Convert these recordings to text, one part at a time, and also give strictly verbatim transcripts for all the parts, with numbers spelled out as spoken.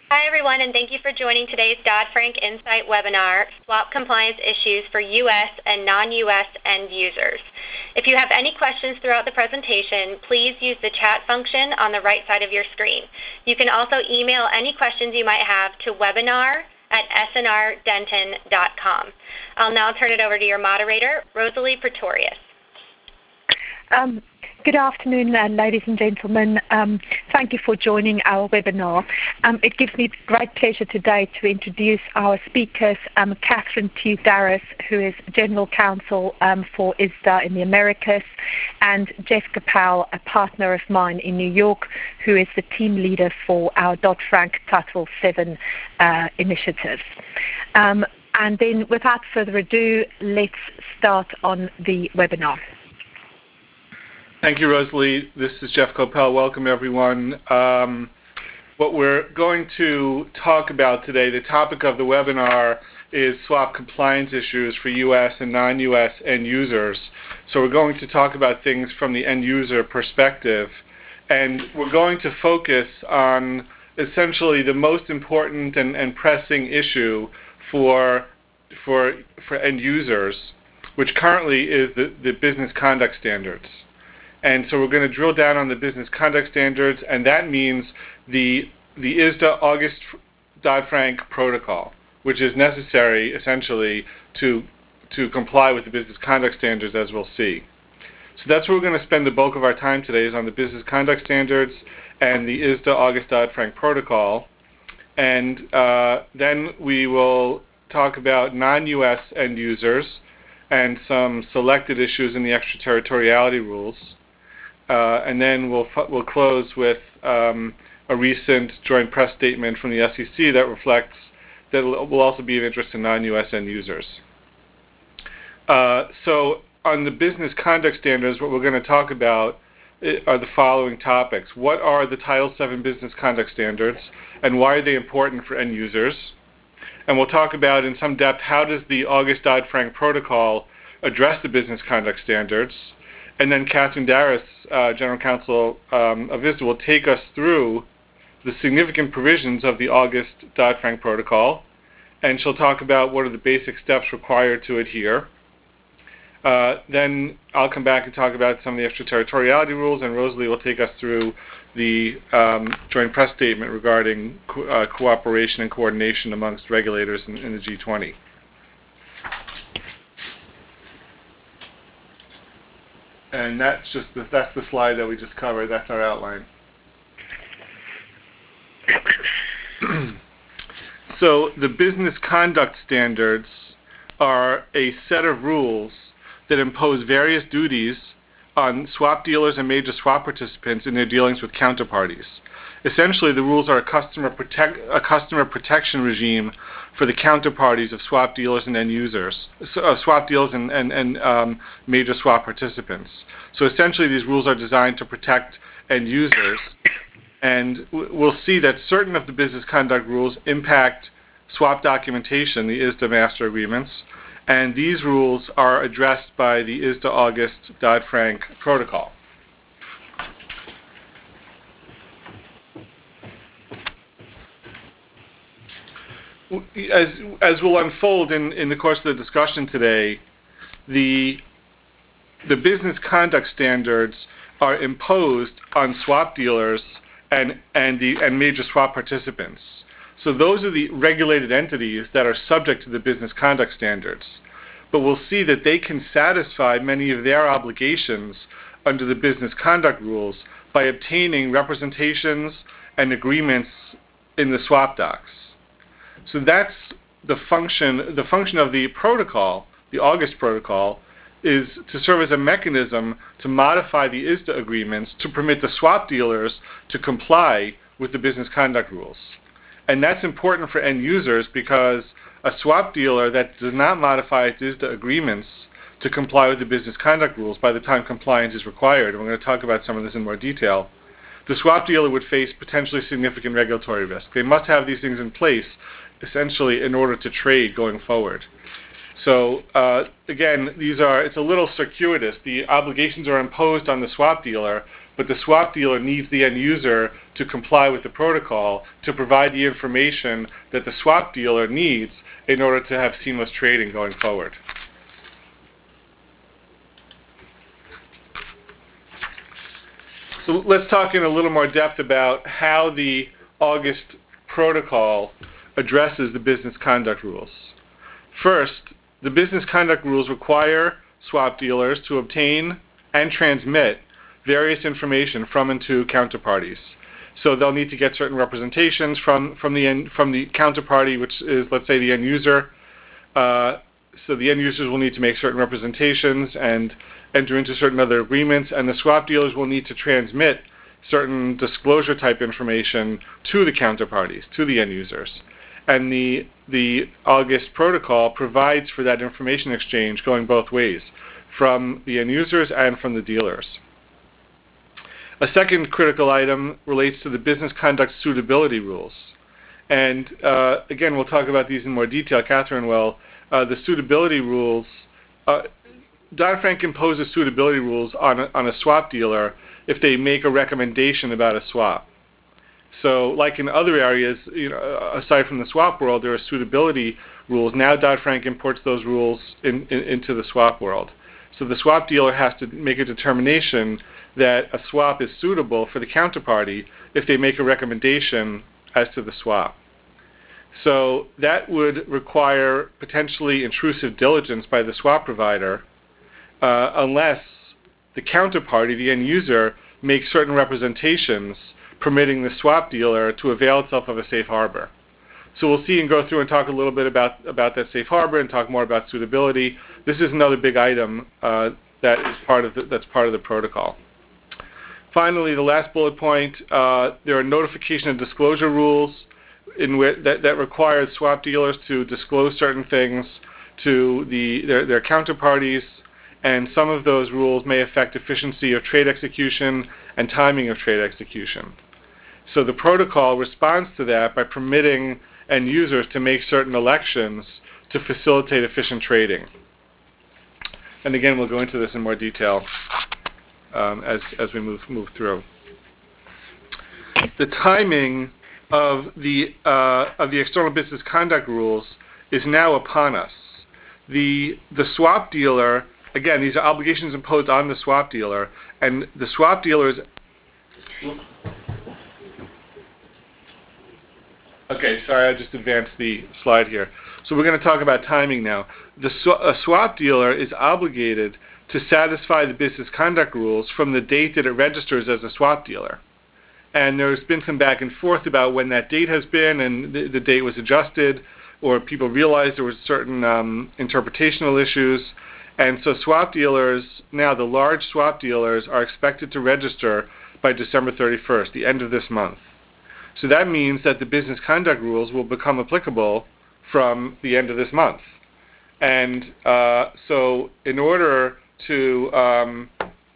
Hi, everyone, and thank you for joining today's Dodd-Frank Insight webinar, Swap Compliance Issues for U S and non-U S End Users. If you have any questions throughout the presentation, please use the chat function on the right side of your screen. You can also email any questions you might have to webinar at s n r denton dot com. I'll now turn it over to your moderator, Rosalie Pretorius. Um, good afternoon, uh, ladies and gentlemen. Um, thank you for joining our webinar. Um, it gives me great pleasure today to introduce our speakers, um, Catherine Tew-Darris, who is General Counsel um, for I S D A in the Americas, and Jessica Powell, a partner of mine in New York, who is the team leader for our Dodd-Frank Title seven uh, initiatives. Um, and then, without further ado, let's start on the webinar. Thank you, Rosalie. This is Jeff Coppell. Welcome, everyone. Um, what we're going to talk about today, the topic of the webinar is swap compliance issues for U S and non-U S end users. So we're going to talk about things from the end user perspective, and we're going to focus on essentially the most important and, and pressing issue for, for, for end users, which currently is the, the business conduct standards. And so we're going to drill down on the business conduct standards, and that means the, the I S D A August Dodd-Frank protocol, which is necessary, essentially, to, to comply with the business conduct standards, as we'll see. So that's where we're going to spend the bulk of our time today, is on the business conduct standards and the I S D A August Dodd-Frank protocol. And uh, then we will talk about non-U S end users and some selected issues in the extraterritoriality rules. Uh, and then we'll we'll close with um, a recent joint press statement from the S E C that reflects that will also be of interest to non-U S end users. Uh, so on the business conduct standards, what we're going to talk about are the following topics. What are the Title seven business conduct standards, and why are they important for end users? And we'll talk about in some depth how does the August Dodd-Frank protocol address the business conduct standards. And then Catherine Darris, uh, General Counsel um, of I S D A, will take us through the significant provisions of the August Dodd-Frank protocol, and she'll talk about what are the basic steps required to adhere. Uh, then I'll come back and talk about some of the extraterritoriality rules, and Rosalie will take us through the um, joint press statement regarding co uh, cooperation and coordination amongst regulators in, in the G twenty. And that's just the, that's the slide that we just covered. That's our outline. So the business conduct standards are a set of rules that impose various duties on swap dealers and major swap participants in their dealings with counterparties. Essentially, the rules are a customer protect a customer protection regime for the counterparties of swap dealers and end users, so, uh, swap dealers and, and, and um, major swap participants. So essentially, these rules are designed to protect end users, and we'll see that certain of the business conduct rules impact swap documentation, the I S D A master agreements, and these rules are addressed by the I S D A August Dodd-Frank protocol. As, as will unfold in, in the course of the discussion today, the, the business conduct standards are imposed on swap dealers and, and, the, and major swap participants. So those are the regulated entities that are subject to the business conduct standards. But we'll see that they can satisfy many of their obligations under the business conduct rules by obtaining representations and agreements in the swap docs. So that's the function, the function of the protocol, the August protocol, is to serve as a mechanism to modify the I S D A agreements to permit the swap dealers to comply with the business conduct rules. And that's important for end users because a swap dealer that does not modify its I S D A agreements to comply with the business conduct rules by the time compliance is required, and we're going to talk about some of this in more detail, the swap dealer would face potentially significant regulatory risk. They must have these things in place essentially in order to trade going forward. So uh, again, these are, it's a little circuitous. The obligations are imposed on the swap dealer, but the swap dealer needs the end user to comply with the protocol to provide the information that the swap dealer needs in order to have seamless trading going forward. So let's talk in a little more depth about how the August protocol addresses the business conduct rules. First, the business conduct rules require swap dealers to obtain and transmit various information from and to counterparties. So they'll need to get certain representations from, from, the, end, from the counterparty, which is, let's say, the end user. Uh, so the end users will need to make certain representations and enter into certain other agreements, and the swap dealers will need to transmit certain disclosure type information to the counterparties, to the end users. And the, the August protocol provides for that information exchange going both ways, from the end users and from the dealers. A second critical item relates to the business conduct suitability rules. And uh, again, we'll talk about these in more detail. Catherine will. Uh, the suitability rules, uh, Dodd-Frank imposes suitability rules on a, on a swap dealer if they make a recommendation about a swap. So like in other areas, you know, aside from the swap world, there are suitability rules. Now Dodd-Frank imports those rules in, in, into the swap world. So the swap dealer has to make a determination that a swap is suitable for the counterparty if they make a recommendation as to the swap. So that would require potentially intrusive diligence by the swap provider uh, unless the counterparty, the end user, makes certain representations permitting the swap dealer to avail itself of a safe harbor. So we'll see and go through and talk a little bit about, about that safe harbor and talk more about suitability. This is another big item uh, that is part of the, that's part of the protocol. Finally, the last bullet point, uh, there are notification and disclosure rules in which, that, that require swap dealers to disclose certain things to the, their, their counterparties, and some of those rules may affect efficiency of trade execution and timing of trade execution. So the protocol responds to that by permitting end users to make certain elections to facilitate efficient trading. And again, we'll go into this in more detail um, as, as we move, move through. The timing of the, uh, of the external business conduct rules is now upon us. The, the swap dealer, again, these are obligations imposed on the swap dealer, and the swap dealer is... Okay, sorry, I just advanced the slide here. So we're going to talk about timing now. The sw a swap dealer is obligated to satisfy the business conduct rules from the date that it registers as a swap dealer. And there's been some back and forth about when that date has been, and the, the date was adjusted, or people realized there was certain um, interpretational issues. And so swap dealers, now the large swap dealers, are expected to register by December thirty-first, the end of this month. So that means that the business conduct rules will become applicable from the end of this month. And uh, so in order to um,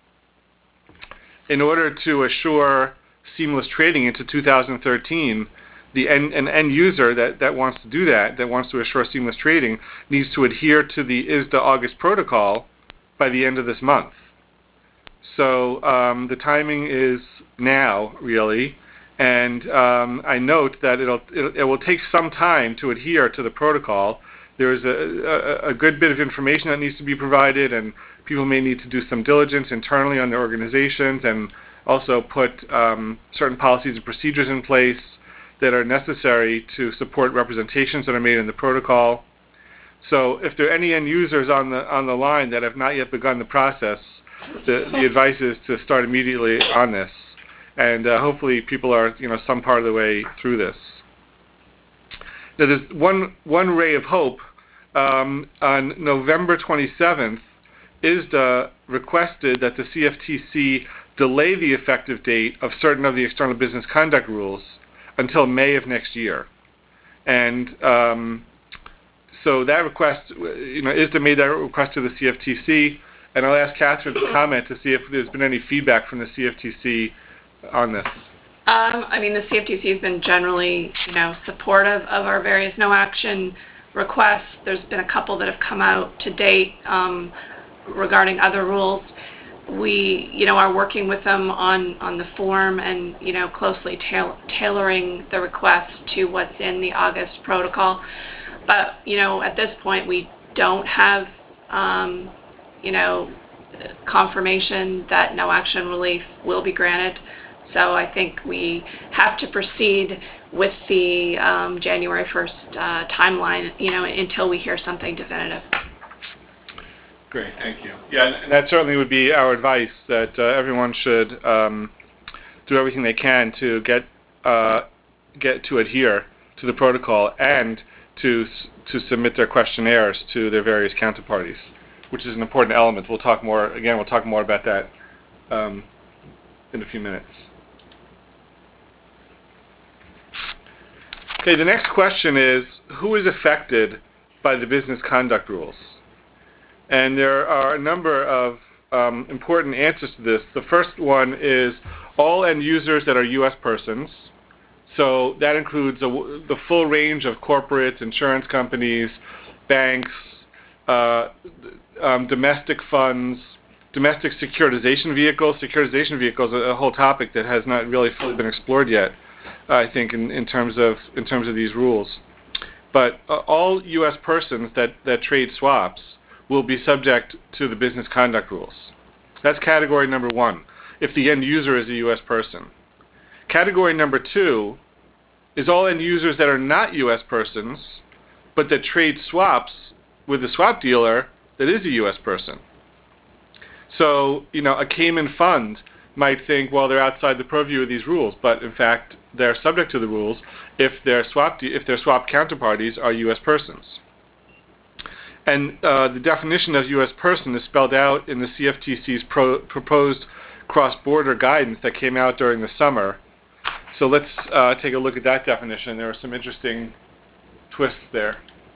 in order to assure seamless trading into two thousand thirteen, the end, an end user that, that wants to do that, that wants to assure seamless trading, needs to adhere to the I S D A August protocol by the end of this month. So um, the timing is now, really, and um, I note that it'll, it, it will take some time to adhere to the protocol. There's a, a, a good bit of information that needs to be provided, and people may need to do some diligence internally on their organizations and also put um, certain policies and procedures in place that are necessary to support representations that are made in the protocol. So if there are any end users on the on the line that have not yet begun the process, the, the advice is to start immediately on this. And uh, hopefully people are, you know, some part of the way through this. Now there's one, one ray of hope. Um, on November twenty-seventh, I S D A requested that the C F T C delay the effective date of certain of the external business conduct rules until May of next year. And um, so that request, you know, I S D A made that request to the C F T C, and I'll ask Catherine to comment to see if there's been any feedback from the C F T C on this. Um, I mean, the C F T C has been generally, you know, supportive of our various no action requests. There's been a couple that have come out to date um, regarding other rules. we, you know, are working with them on, on the form and, you know, closely tail- tailoring the request to what's in the August protocol. But, you know, at this point, we don't have, um, you know, confirmation that no action relief will be granted. So I think we have to proceed with the um, January first uh, timeline, you know, until we hear something definitive. Great, thank you. Yeah, and that certainly would be our advice, that uh, everyone should um, do everything they can to get uh, get to adhere to the protocol and to to submit their questionnaires to their various counterparties, which is an important element. We'll talk more, again, we'll talk more about that um, in a few minutes. Okay, the next question is, who is affected by the business conduct rules? And there are a number of um, important answers to this. The first one is all end users that are U S persons. So that includes a, the full range of corporates, insurance companies, banks, uh, um, domestic funds, domestic securitization vehicles. Securitization vehicles are a whole topic that has not really fully been explored yet, I think, in, in terms of in terms of these rules. But uh, all U S persons that, that trade swaps will be subject to the business conduct rules. That's category number one, if the end user is a U S person. Category number two is all end users that are not U S persons, but that trade swaps with a swap dealer that is a U S person. So, you know, a Cayman fund might think, well, they're outside the purview of these rules, but in fact, they're subject to the rules if their swap de- if their swap counterparties are U S persons. And uh, the definition of U S person is spelled out in the C F T C's pro- proposed cross-border guidance that came out during the summer. So let's uh, take a look at that definition. There are some interesting twists there.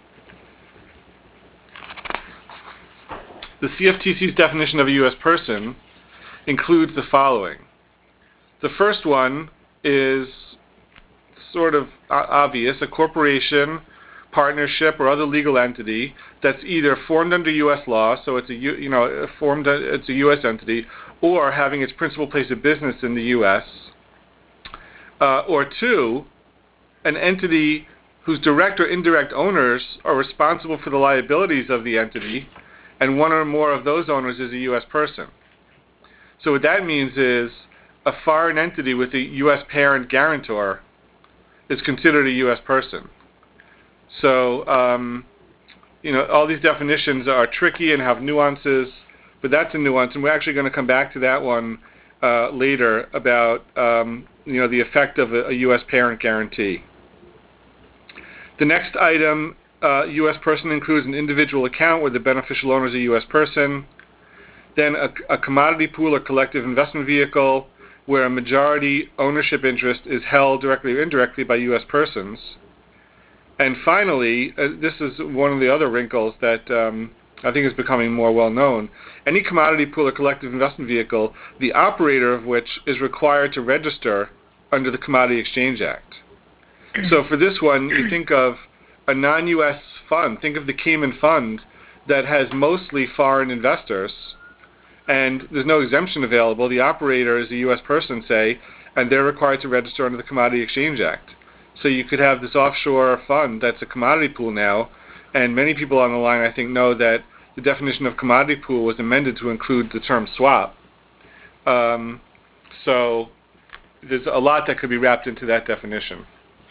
The C F T C's definition of a U S person includes the following. The first one is sort of obvious: a corporation, partnership, or other legal entity that's either formed under U S law, so it's a U, you know formed it's a U S entity, or having its principal place of business in the U S, uh, or two, an entity whose direct or indirect owners are responsible for the liabilities of the entity, and one or more of those owners is a U S person. So what that means is a foreign entity with a U S parent guarantor is considered a U S person. So, um, you know, all these definitions are tricky and have nuances, but that's a nuance, and we're actually going to come back to that one uh, later about, um, you know, the effect of a, a U S parent guarantee. The next item, uh, U S person, includes an individual account where the beneficial owner is a U S person. Then a, a commodity pool or collective investment vehicle where a majority ownership interest is held directly or indirectly by U S persons. And finally, uh, this is one of the other wrinkles that um, I think is becoming more well known. Any commodity pool or collective investment vehicle, the operator of which is required to register under the Commodity Exchange Act. So for this one, you think of a non-U S fund. Think of the Cayman Fund that has mostly foreign investors, and there's no exemption available. The operator is a U S person, say, and they're required to register under the Commodity Exchange Act. So you could have this offshore fund that's a commodity pool now, and many people on the line, I think, know that the definition of commodity pool was amended to include the term swap. Um, so there's a lot that could be wrapped into that definition.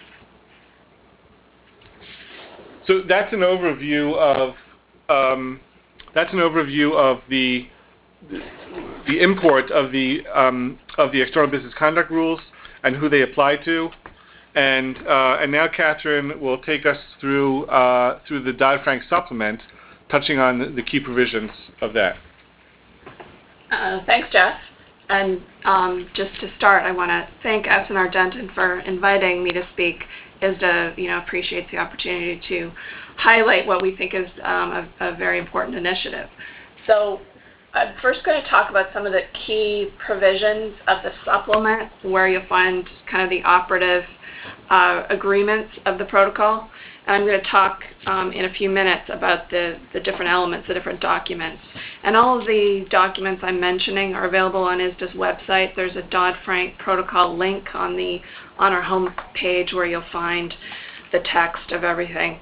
So that's an overview of um, that's an overview of the the import of the um, of the external business conduct rules and who they apply to. And uh, and now Catherine will take us through uh, through the Dodd-Frank supplement, touching on the, the key provisions of that. Uh, thanks, Jeff. And um, just to start, I want to thank Essen Argentin for inviting me to speak. ISDA, you know, appreciates the opportunity to highlight what we think is um, a, a very important initiative. So, I'm first going to talk about some of the key provisions of the supplement, where you'll find kind of the operative uh, agreements of the protocol. And I'm going to talk um, in a few minutes about the, the different elements, the different documents. And all of the documents I'm mentioning are available on I S D A's website. There's a Dodd-Frank protocol link on the on our home page where you'll find the text of everything.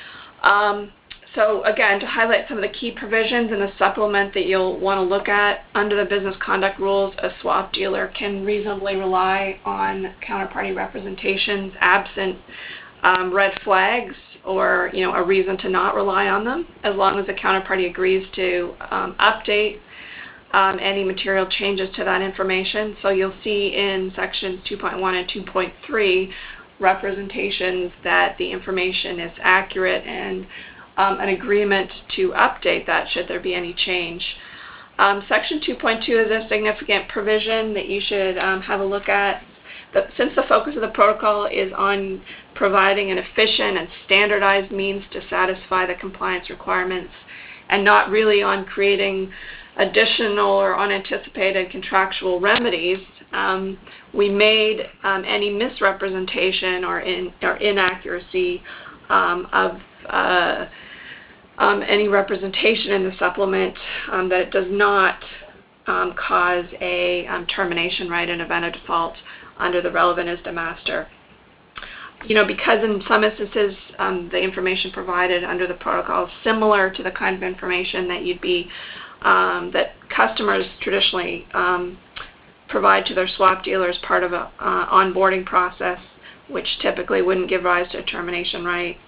Um, so again, to highlight some of the key provisions in the supplement that you'll want to look at, under the business conduct rules, a swap dealer can reasonably rely on counterparty representations absent um, red flags or you know a reason to not rely on them, as long as the counterparty agrees to um, update um, any material changes to that information. So you'll see in sections two point one and two point three representations that the information is accurate and um, an agreement to update that should there be any change. Um, section two point two is a significant provision that you should um, have a look at. The, since the focus of the protocol is on providing an efficient and standardized means to satisfy the compliance requirements and not really on creating additional or unanticipated contractual remedies, um, we made um, any misrepresentation or, in, or inaccuracy um, of uh, um, any representation in the supplement um, that it does not um, cause a um, termination right in event of default under the relevant I S D A master. You know, because in some instances um, the information provided under the protocol is similar to the kind of information that you'd be um, that customers traditionally um, provide to their swap dealer as part of a uh, onboarding process, which typically wouldn't give rise to a termination right.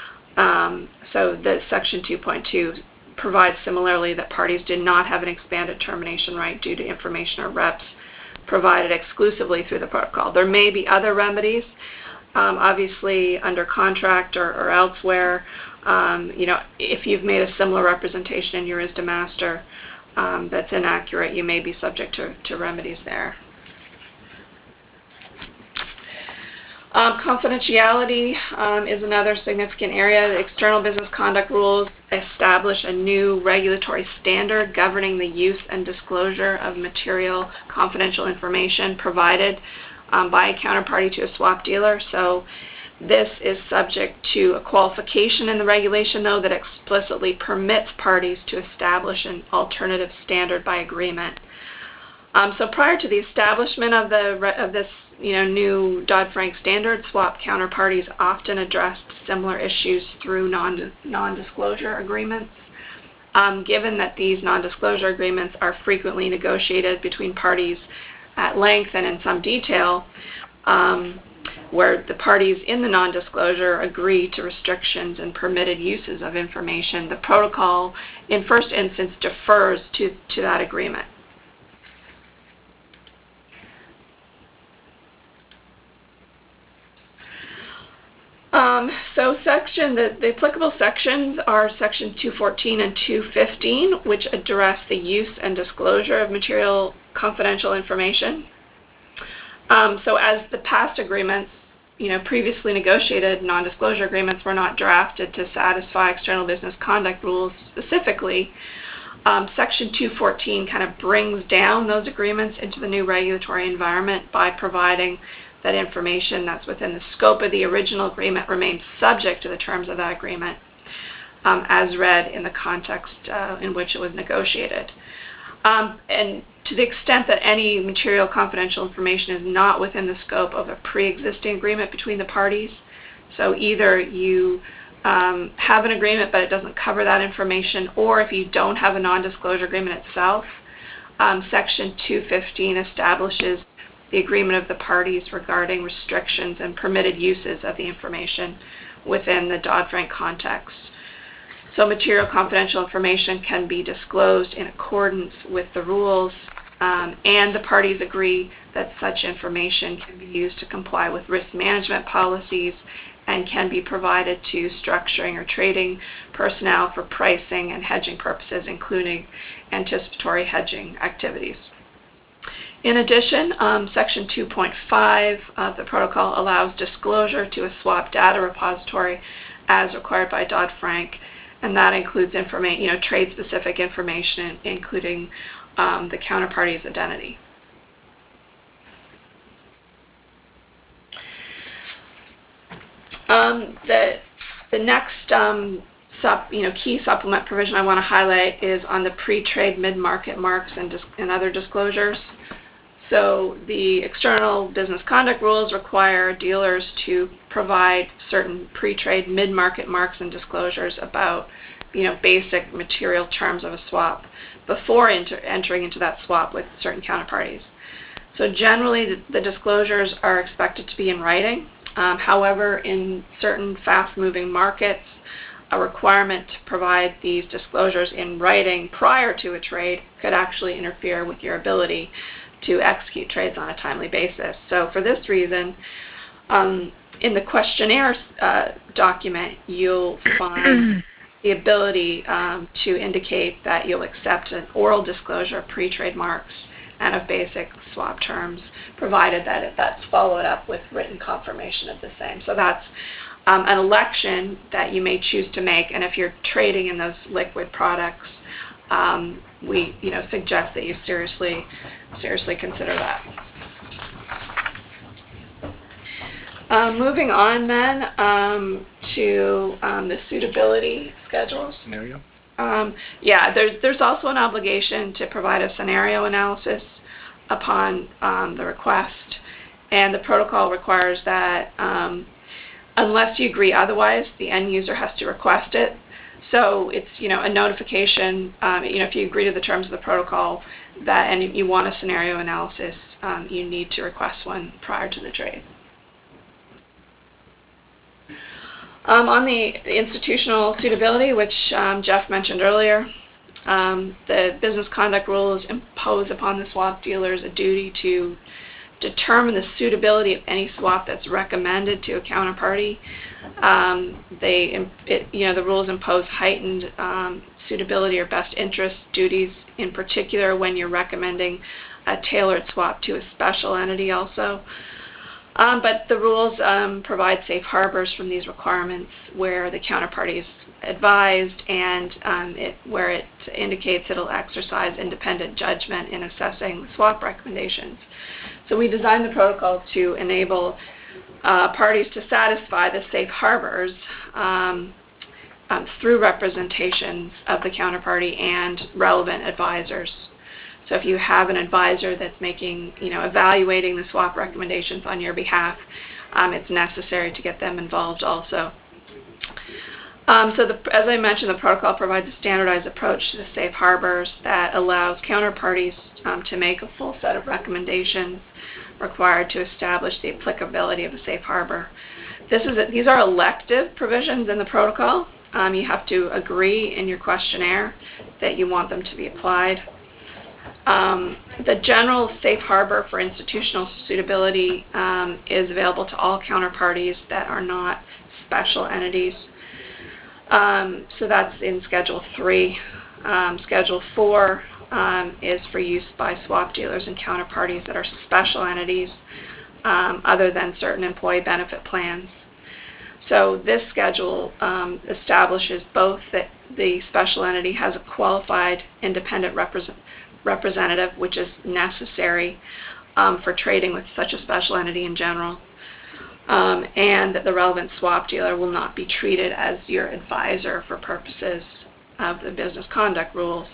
Um, so the section two point two provides similarly that parties did not have an expanded termination right due to information or reps provided exclusively through the protocol. There may be other remedies, um, obviously under contract or, or elsewhere. Um, you know, if you've made a similar representation in your I S D A master um, that's inaccurate, you may be subject to, to remedies there. Um, confidentiality um, is another significant area. The external business conduct rules establish a new regulatory standard governing the use and disclosure of material confidential information provided um, by a counterparty to a swap dealer. So this is subject to a qualification in the regulation, though, that explicitly permits parties to establish an alternative standard by agreement. Um, so prior to the establishment of the of this you know, new Dodd-Frank standard, swap counterparties often addressed similar issues through non, non-disclosure agreements. Um, given that these non-disclosure agreements are frequently negotiated between parties at length and in some detail, um, where the parties in the non-disclosure agree to restrictions and permitted uses of information, the protocol in first instance defers to, to that agreement. Um, so section, the, the applicable sections are section two fourteen and two fifteen, which address the use and disclosure of material confidential information. Um, so as the past agreements, you know, previously negotiated non-disclosure agreements were not drafted to satisfy external business conduct rules specifically, um, section two fourteen kind of brings down those agreements into the new regulatory environment by providing that information that's within the scope of the original agreement remains subject to the terms of that agreement um, as read in the context uh, in which it was negotiated. Um, and to the extent that any material confidential information is not within the scope of a pre-existing agreement between the parties, so either you um, have an agreement but it doesn't cover that information, or if you don't have a non-disclosure agreement itself, um, section two fifteen establishes the agreement of the parties regarding restrictions and permitted uses of the information within the Dodd-Frank context. So material confidential information can be disclosed in accordance with the rules, um, and the parties agree that such information can be used to comply with risk management policies and can be provided to structuring or trading personnel for pricing and hedging purposes, including anticipatory hedging activities. In addition, um, section two point five of the protocol allows disclosure to a swap data repository as required by Dodd-Frank, and that includes informa- you know, trade-specific information, including um, the counterparty's identity. Um, the the next um, sup, you know, key supplement provision I want to highlight is on the pre-trade mid-market marks and, dis- and other disclosures. So the external business conduct rules require dealers to provide certain pre-trade mid-market marks and disclosures about, you know, basic material terms of a swap before enter- entering into that swap with certain counterparties. So generally, the, the disclosures are expected to be in writing. Um, however, in certain fast-moving markets, a requirement to provide these disclosures in writing prior to a trade could actually interfere with your ability to execute trades on a timely basis. So for this reason, um, in the questionnaire uh, document, you'll find the ability um, to indicate that you'll accept an oral disclosure of pre-trade marks and of basic swap terms, provided that it, that's followed up with written confirmation of the same. So that's um, an election that you may choose to make, and if you're trading in those liquid products, um, we you know suggest that you seriously seriously consider that. Um, moving on then um, to um, the suitability schedules. Scenario? Um, yeah, there's there's also an obligation to provide a scenario analysis upon um, the request, and the protocol requires that um, unless you agree otherwise, the end user has to request it. So it's you know a notification. Um, you know if you agree to the terms of the protocol that and you want a scenario analysis, um, you need to request one prior to the trade. Um, on the, the institutional suitability, which um, Jeff mentioned earlier, um, the business conduct rules impose upon the swap dealers a duty to determine the suitability of any swap that's recommended to a counterparty. Um, they, it, you know, the rules impose heightened um, suitability or best interest duties, in particular when you're recommending a tailored swap to a special entity also. Um, but the rules um, provide safe harbors from these requirements where the counterparty is advised and um, it, where it indicates it'll exercise independent judgment in assessing swap recommendations. So we designed the protocol to enable uh, parties to satisfy the safe harbors um, um, through representations of the counterparty and relevant advisors. So if you have an advisor that's making, you know, evaluating the swap recommendations on your behalf, um, it's necessary to get them involved also. Um, so the, as I mentioned, the protocol provides a standardized approach to the safe harbors that allows counterparties um, to make a full set of recommendations required to establish the applicability of a safe harbor. This is a, these are elective provisions in the protocol. Um, you have to agree in your questionnaire that you want them to be applied. Um, the general safe harbor for institutional suitability um, is available to all counterparties that are not special entities. Um, so that's in Schedule three. Um, Schedule four um, is for use by swap dealers and counterparties that are special entities um, other than certain employee benefit plans. So this schedule um, establishes both that the special entity has a qualified independent representative representative, which is necessary um, for trading with such a special entity in general, um, and that the relevant swap dealer will not be treated as your advisor for purposes of the business conduct rules.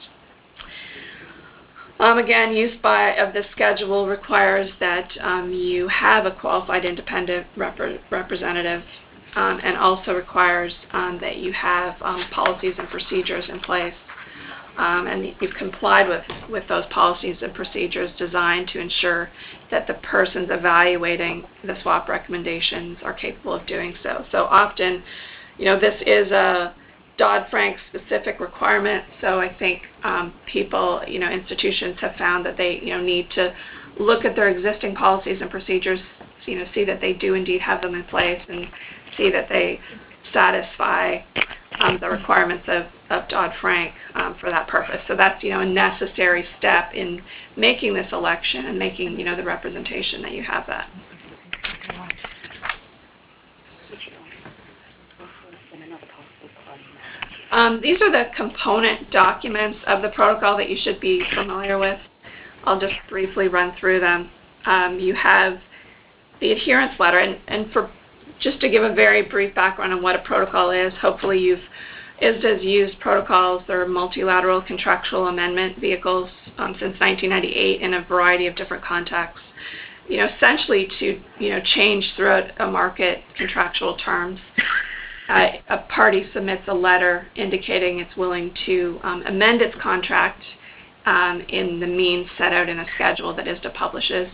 Um, again, use by of this schedule requires that um, you have a qualified independent rep representative um, and also requires um, that you have um, policies and procedures in place. Um, and you've complied with, with those policies and procedures designed to ensure that the persons evaluating the swap recommendations are capable of doing so. So often, you know, this is a Dodd-Frank specific requirement, so I think um, people, you know, institutions have found that they, you know, need to look at their existing policies and procedures, you know, see that they do indeed have them in place and see that they satisfy um, the requirements of, of Dodd-Frank um, for that purpose. So that's, you know, a necessary step in making this election and making, you know, the representation that you have that. Um, these are the component documents of the protocol that you should be familiar with. I'll just briefly run through them. Um, you have the adherence letter, and, and for just to give a very brief background on what a protocol is, hopefully you've I S D A's used protocols. They're multilateral contractual amendment vehicles um, since nineteen ninety-eight in a variety of different contexts. You know, essentially to you know change throughout a market contractual terms. Uh, a party submits a letter indicating it's willing to um, amend its contract um, in the means set out in a schedule that I S D A publishes,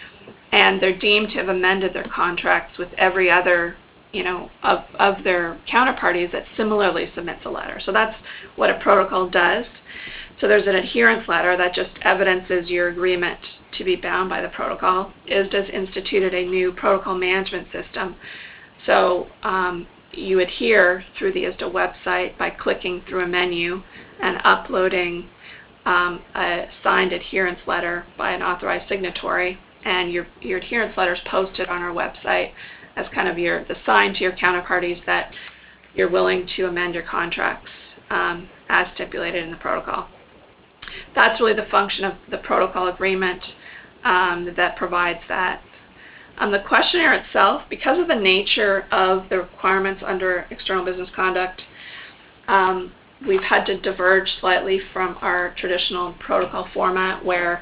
and they're deemed to have amended their contracts with every other, you know, of, of their counterparties that similarly submits a letter. So that's what a protocol does. So there's an adherence letter that just evidences your agreement to be bound by the protocol. I S D A's instituted a new protocol management system. So um, you adhere through the I S D A website by clicking through a menu and uploading um, a signed adherence letter by an authorized signatory, and your, your adherence letter is posted on our website as kind of your the sign to your counterparties that you're willing to amend your contracts um, as stipulated in the protocol. That's really the function of the protocol agreement um, that provides that. Um, the questionnaire itself, because of the nature of the requirements under external business conduct, um, we've had to diverge slightly from our traditional protocol format where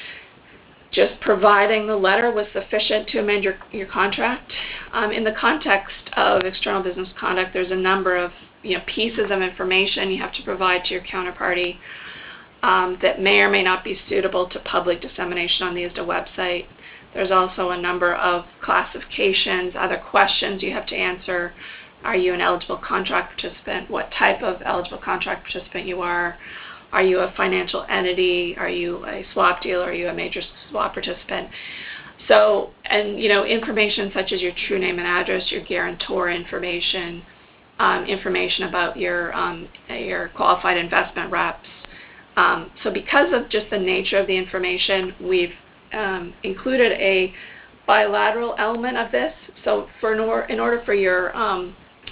just providing the letter was sufficient to amend your, your contract. Um, in the context of external business conduct, there's a number of you know, pieces of information you have to provide to your counterparty um, that may or may not be suitable to public dissemination on the I S D A website. There's also a number of classifications, other questions you have to answer. Are you an eligible contract participant? What type of eligible contract participant you are? Are you a financial entity? Are you a swap dealer? Are you a major swap participant? So, and you know, information such as your true name and address, your guarantor information, um, information about your um, your qualified investment reps. Um, so, because of just the nature of the information, we've um, included a bilateral element of this. So, for in, or, in order for your um,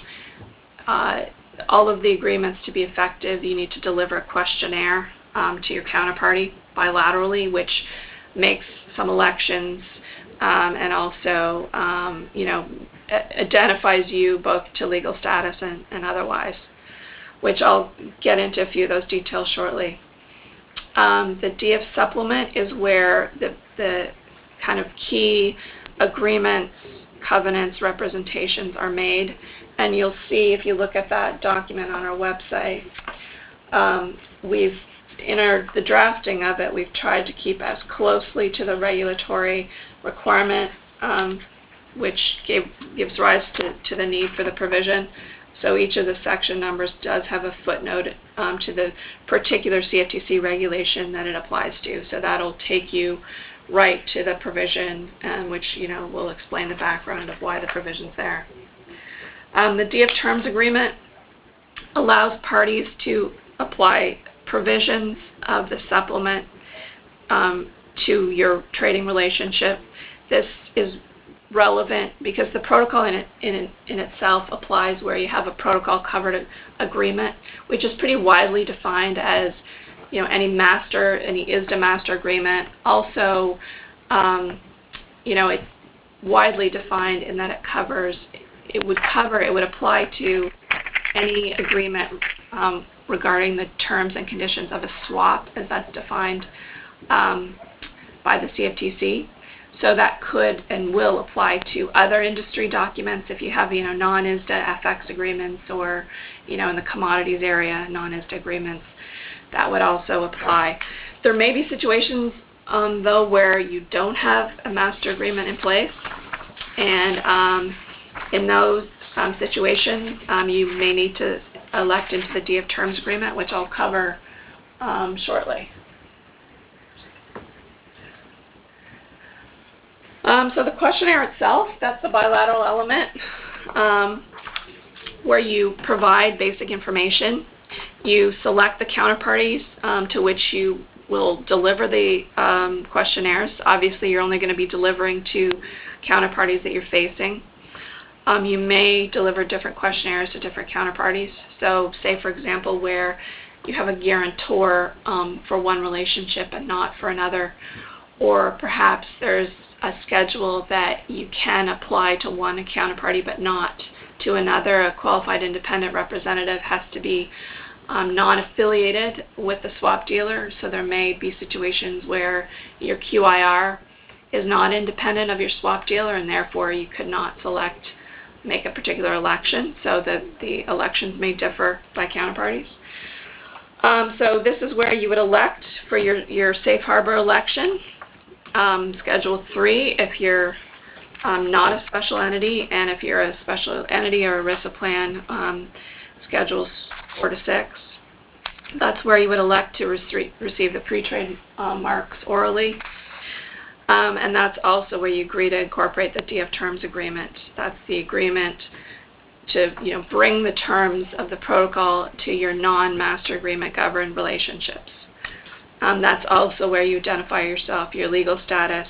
uh, all of the agreements to be effective, you need to deliver a questionnaire um, to your counterparty bilaterally, which makes some elections um, and also, um, you know, identifies you both to legal status and, and otherwise, which I'll get into a few of those details shortly. Um, the D F supplement is where the, the kind of key agreements, covenants, representations are made. And you'll see if you look at that document on our website, um, we've, in our, the drafting of it, we've tried to keep as closely to the regulatory requirement, um, which gave, gives rise to, to the need for the provision. So each of the section numbers does have a footnote um, to the particular C F T C regulation that it applies to. So that'll take you right to the provision, and which, you know, will explain the background of why the provision's there. Um, the D F Terms Agreement allows parties to apply provisions of the supplement um, to your trading relationship. This is relevant because the protocol in, it, in, in itself applies where you have a protocol covered agreement, which is pretty widely defined as, you know, any master, any I S D A master agreement. Also, um, you know, it's widely defined in that it covers It would cover, it would apply to any agreement um, regarding the terms and conditions of a swap, as that's defined um, by the C F T C. So that could and will apply to other industry documents if you have, you know, non-I S D A F X agreements, or, you know, in the commodities area, non-I S D A agreements. That would also apply. There may be situations, um, though, where you don't have a master agreement in place, and um, in those um, situations, um, you may need to elect into the D F Terms Agreement, which I'll cover um, shortly. Um, so the questionnaire itself, that's the bilateral element um, where you provide basic information. You select the counterparties um, to which you will deliver the um, questionnaires. Obviously, you're only going to be delivering to counterparties that you're facing. Um, you may deliver different questionnaires to different counterparties. So say, for example, where you have a guarantor um, for one relationship and not for another, or perhaps there's a schedule that you can apply to one counterparty but not to another. A qualified independent representative has to be um, non-affiliated with the swap dealer, so there may be situations where your Q I R is not independent of your swap dealer, and therefore you could not select, make a particular election, so that the elections may differ by counterparties. Um, so this is where you would elect for your, your safe harbor election. Um, Schedule three if you're um, not a special entity, and if you're a special entity or ERISA plan, um, Schedules four to six. That's where you would elect to re- receive the pre-trade uh, marks orally. Um, and that's also where you agree to incorporate the D F terms agreement. That's the agreement to, you know, bring the terms of the protocol to your non-master agreement governed relationships. Um, that's also where you identify yourself, your legal status,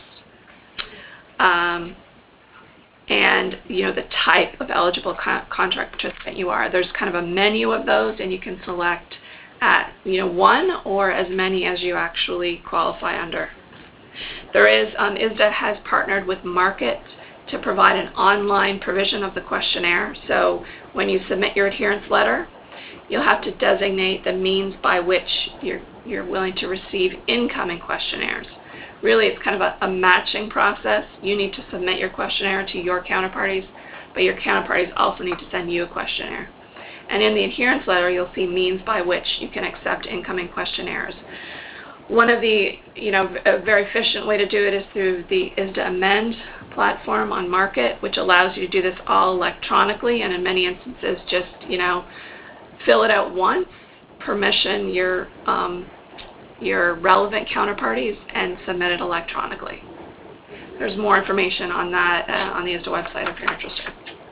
um, and, you know, the type of eligible co- contract participant you are. There's kind of a menu of those, and you can select at, you know, one or as many as you actually qualify under. There is, um, I S D A has partnered with Market to provide an online provision of the questionnaire. So when you submit your adherence letter, you'll have to designate the means by which you're, you're willing to receive incoming questionnaires. Really, it's kind of a, a matching process. You need to submit your questionnaire to your counterparties, but your counterparties also need to send you a questionnaire. And in the adherence letter, you'll see means by which you can accept incoming questionnaires. One of the, you know, a very efficient way to do it is through the I S D A Amend platform on Market, which allows you to do this all electronically, and in many instances just, you know, fill it out once, permission your um, your relevant counterparties, and submit it electronically. There's more information on that uh, on the I S D A website if you're interested.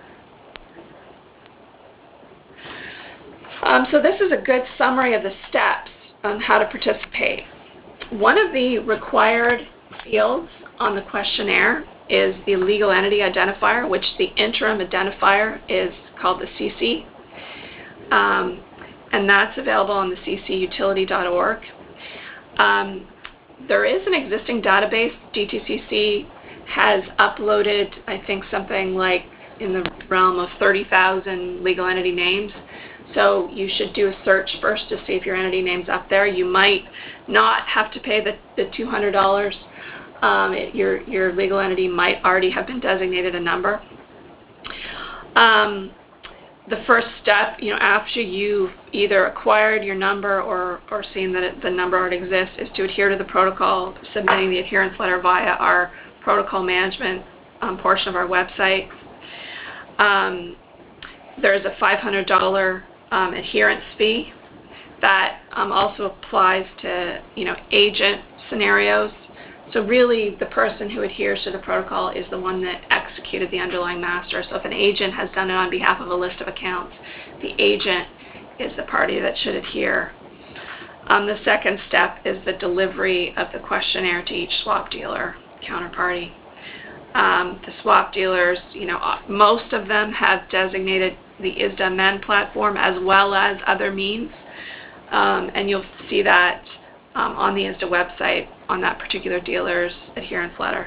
Um, so this is a good summary of the steps on how to participate. One of the required fields on the questionnaire is the legal entity identifier, which the interim identifier is called the C C. Um, and that's available on the c c utility dot org. Um, there is an existing database. D T C C has uploaded, I think, something like in the realm of thirty thousand legal entity names. So you should do a search first to see if your entity name's up there. You might not have to pay the, the two hundred dollars. Um, it, your, your legal entity might already have been designated a number. Um, the first step, you know, after you've either acquired your number or, or seen that it, the number already exists, is to adhere to the protocol, submitting the adherence letter via our protocol management um, portion of our website. Um, there's a five hundred dollars um, adherence fee that um, also applies to, you know, agent scenarios. So really, the person who adheres to the protocol is the one that executed the underlying master. So if an agent has done it on behalf of a list of accounts, the agent is the party that should adhere. Um, the second step is the delivery of the questionnaire to each swap dealer counterparty. Um, the swap dealers, you know, most of them have designated the I S D A Amend platform as well as other means, um, and you'll see that um, on the I S D A website on that particular dealer's adherence letter.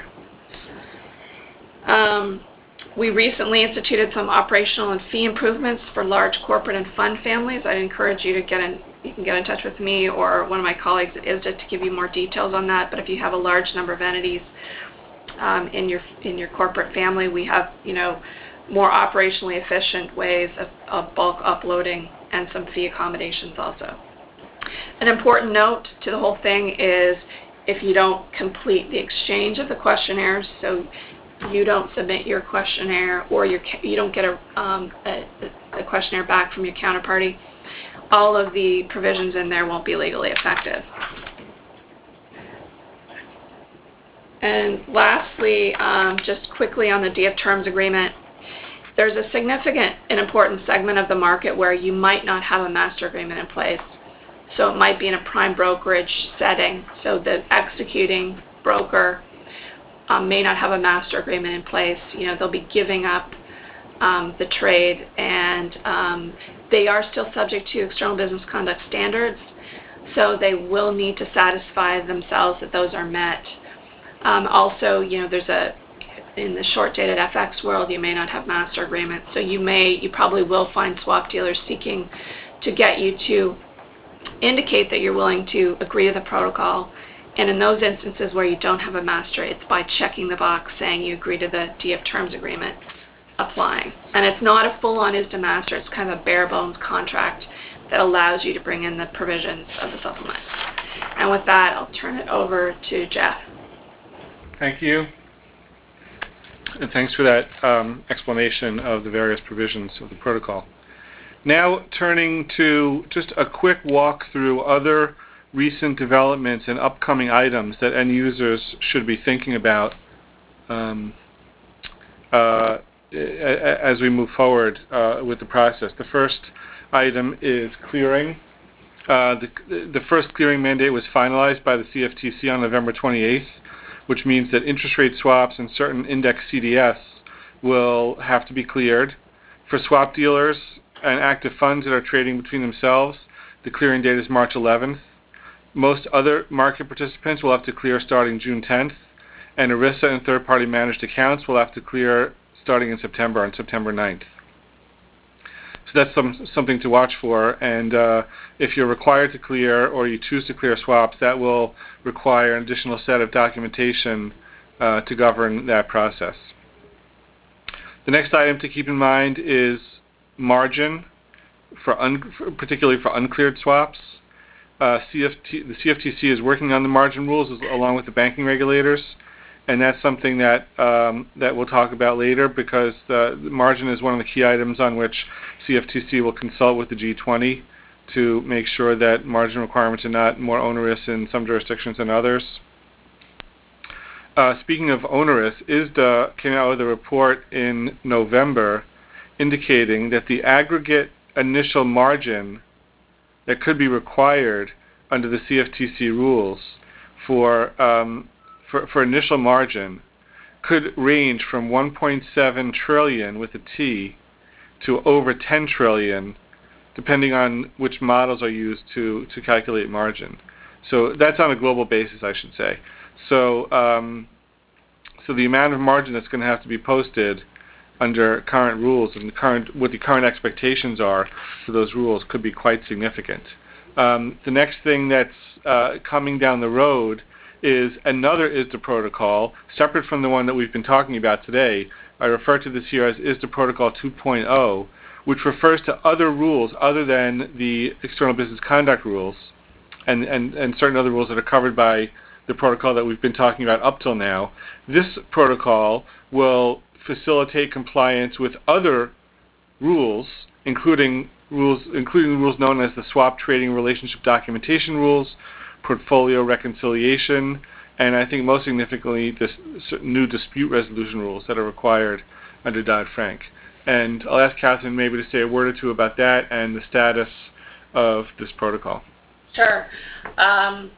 Um, we recently instituted some operational and fee improvements for large corporate and fund families. I'd encourage you to get in, you can get in touch with me or one of my colleagues at I S D A to give you more details on that. But if you have a large number of entities um, in your in your corporate family, we have, you know, more operationally efficient ways of, of bulk uploading and some fee accommodations also. An important note to the whole thing is if you don't complete the exchange of the questionnaires, so you don't submit your questionnaire or your, you don't get a, um, a, a questionnaire back from your counterparty, all of the provisions in there won't be legally effective. And lastly, um, just quickly on the D F terms agreement, there's a significant and important segment of the market where you might not have a master agreement in place. So it might be in a prime brokerage setting. So the executing broker um, may not have a master agreement in place. You know, they'll be giving up um, the trade, and um, they are still subject to external business conduct standards, so they will need to satisfy themselves that those are met. Um, also, you know, there's a in the short-dated F X world, you may not have master agreements, so you may, you probably will find swap dealers seeking to get you to indicate that you're willing to agree to the protocol. And in those instances where you don't have a master, it's by checking the box saying you agree to the D F terms agreement applying. And it's not a full-on I S D A master, it's kind of a bare-bones contract that allows you to bring in the provisions of the supplement. And with that, I'll turn it over to Jeff. Thank you. And thanks for that um, explanation of the various provisions of the protocol. Now turning to just a quick walk through other recent developments and upcoming items that end users should be thinking about um, uh, as we move forward uh, with the process. The first item is clearing. Uh, the, the first clearing mandate was finalized by the C F T C on November twenty-eighth, which means that interest rate swaps and certain index C D S will have to be cleared. For swap dealers and active funds that are trading between themselves, the clearing date is March eleventh. Most other market participants will have to clear starting June tenth, and ERISA and third-party managed accounts will have to clear starting in September, on September ninth. So that's some, something to watch for, and uh, if you're required to clear or you choose to clear swaps, that will require an additional set of documentation uh, to govern that process. The next item to keep in mind is margin, for un for, particularly for uncleared swaps. Uh, C F T, the C F T C is working on the margin rules as, along with the banking regulators, and that's something that um, that we'll talk about later, because uh, the margin is one of the key items on which C F T C will consult with the G twenty to make sure that margin requirements are not more onerous in some jurisdictions than others. Uh, speaking of onerous, I S D A came out with a report in November indicating that the aggregate initial margin that could be required under the C F T C rules for um, For, for initial margin could range from one point seven trillion with a T to over ten trillion, depending on which models are used to, to calculate margin. So that's on a global basis, I should say. So, um, so the amount of margin that's going to have to be posted under current rules and the current, what the current expectations are for those rules could be quite significant. Um, the next thing that's uh, coming down the road is another I S D A protocol, separate from the one that we've been talking about today. I refer to this here as I S D A Protocol two point oh, which refers to other rules other than the external business conduct rules and, and, and certain other rules that are covered by the protocol that we've been talking about up till now. This protocol will facilitate compliance with other rules, including rules, including the rules known as the Swap Trading Relationship Documentation Rules, portfolio reconciliation, and I think most significantly, this new dispute resolution rules that are required under Dodd-Frank. And I'll ask Catherine maybe to say a word or two about that and the status of this protocol. Sure. Um,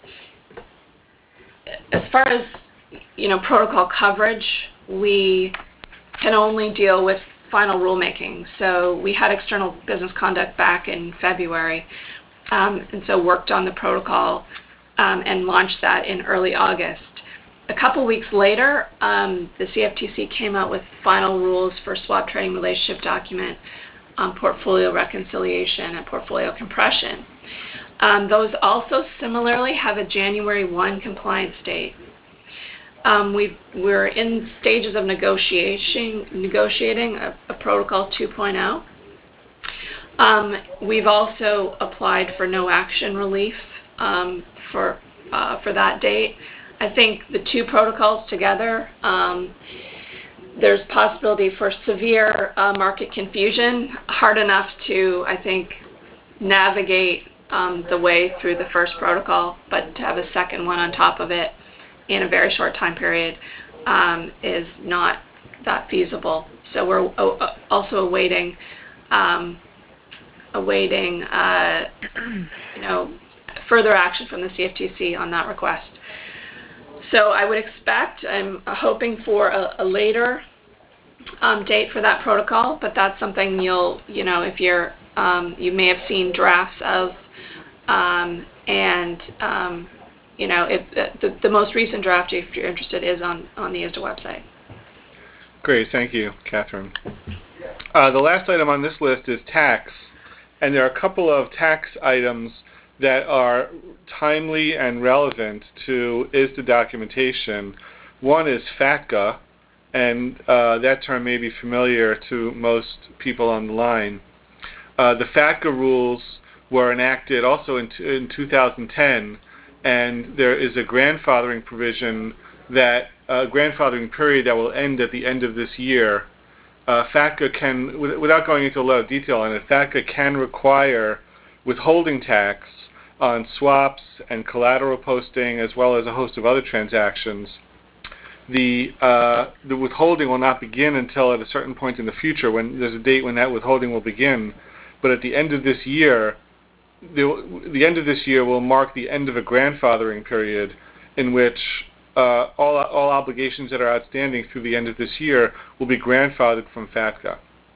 as far as, you know, protocol coverage, we can only deal with final rulemaking. So we had external business conduct back in February, um, and so worked on the protocol Um, and launched that in early August. A couple weeks later, um, the C F T C came out with final rules for swap trading relationship document on portfolio reconciliation and portfolio compression. Um, those also similarly have a January first compliance date. Um, we've, we're in stages of negotiation, negotiating a, a Protocol two point oh. Um, we've also applied for no action relief um, for uh, for that date. I think the two protocols together, um, there's possibility for severe uh, market confusion, hard enough to, I think, navigate um, the way through the first protocol, but to have a second one on top of it in a very short time period um, is not that feasible. So we're o- also awaiting um, awaiting uh, you know, further action from the C F T C on that request. So I would expect, I'm hoping for a, a later um, date for that protocol, but that's something you'll, you know, if you're, um, you may have seen drafts of, um, and, um, you know, if the, the most recent draft, if you're interested, is on, on the I S D A website. Great, thank you, Catherine. Uh, the last item on this list is tax, and there are a couple of tax items that are timely and relevant to I S D A documentation. One is FATCA, and uh, that term may be familiar to most people on the line. Uh, the FATCA rules were enacted also in, t in two thousand ten, and there is a grandfathering provision, that uh, grandfathering period that will end at the end of this year. Uh, FATCA can, without going into a lot of detail on it, FATCA can require withholding tax on swaps and collateral posting, as well as a host of other transactions. The, uh, the withholding will not begin until at a certain point in the future, when there's a date when that withholding will begin. But at the end of this year, the, the end of this year will mark the end of a grandfathering period in which uh, all, all obligations that are outstanding through the end of this year will be grandfathered from FATCA.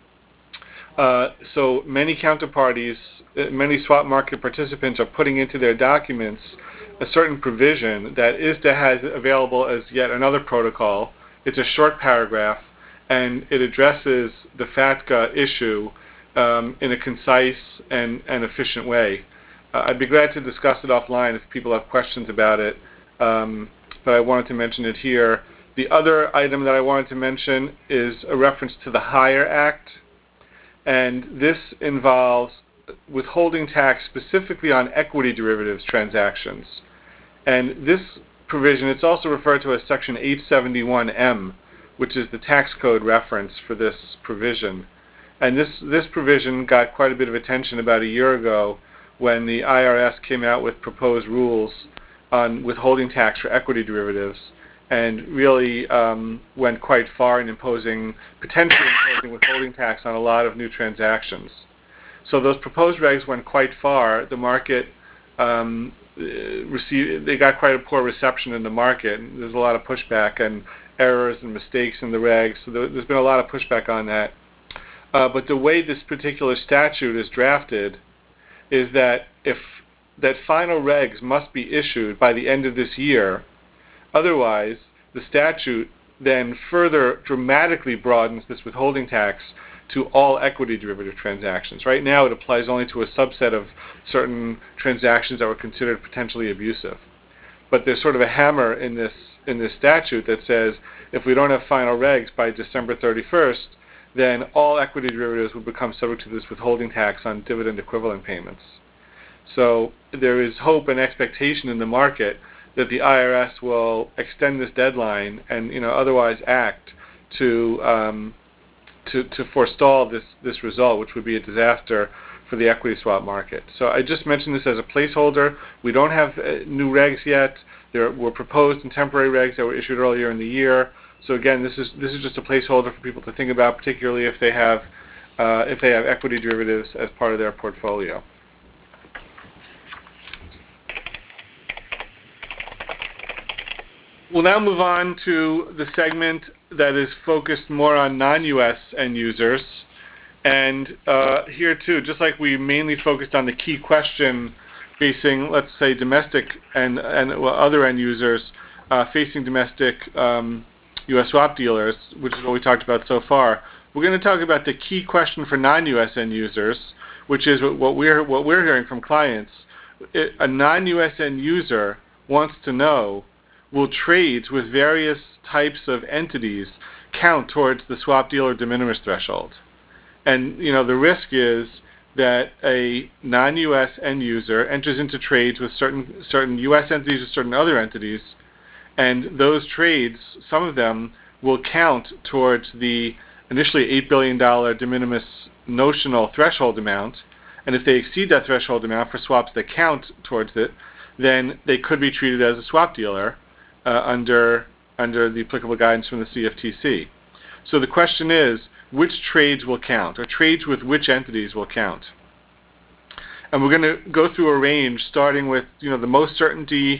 Uh, so many counterparties, uh, many swap market participants are putting into their documents a certain provision that I S D A has available as yet another protocol. It's a short paragraph, and it addresses the FATCA issue um, in a concise and, and efficient way. Uh, I'd be glad to discuss it offline if people have questions about it, um, but I wanted to mention it here. The other item that I wanted to mention is a reference to the HIRE Act, and this involves withholding tax specifically on equity derivatives transactions. And this provision, it's also referred to as Section eight seventy-one M, which is the tax code reference for this provision. And this, this provision got quite a bit of attention about a year ago when the I R S came out with proposed rules on withholding tax for equity derivatives, and really um, went quite far in imposing, potentially imposing withholding tax on a lot of new transactions. So those proposed regs went quite far. The market um, received, they got quite a poor reception in the market. There's a lot of pushback and errors and mistakes in the regs, so there, there's been a lot of pushback on that. Uh, but the way this particular statute is drafted is that if that final regs must be issued by the end of this year, otherwise the statute then further dramatically broadens this withholding tax to all equity derivative transactions. Right now it applies only to a subset of certain transactions that were considered potentially abusive. But there's sort of a hammer in this in this statute that says if we don't have final regs by December thirty-first, then all equity derivatives will become subject to this withholding tax on dividend equivalent payments. So there is hope and expectation in the market that the I R S will extend this deadline and, you know, otherwise act to um, to, to forestall this, this result, which would be a disaster for the equity swap market. So I just mentioned this as a placeholder. We don't have uh, new regs yet. There were proposed and temporary regs that were issued earlier in the year. So again, this is this is just a placeholder for people to think about, particularly if they have uh, if they have equity derivatives as part of their portfolio. We'll now move on to the segment that is focused more on non-U S end users. And uh, here too, just like we mainly focused on the key question facing, let's say, domestic and, and well, other end users uh, facing domestic um, U S swap dealers, which is what we talked about so far, we're going to talk about the key question for non-U S end users, which is what we're, what we're hearing from clients. It, a non-U S end user wants to know, will trades with various types of entities count towards the swap dealer de minimis threshold? And, you know, the risk is that a non-U S end user enters into trades with certain certain U S entities or certain other entities, and those trades, some of them, will count towards the initially eight billion dollars de minimis notional threshold amount, and if they exceed that threshold amount for swaps that count towards it, then they could be treated as a swap dealer uh, under under the applicable guidance from the C F T C. So the question is, which trades will count, or trades with which entities will count? And we're going to go through a range starting with, you know, the most certainty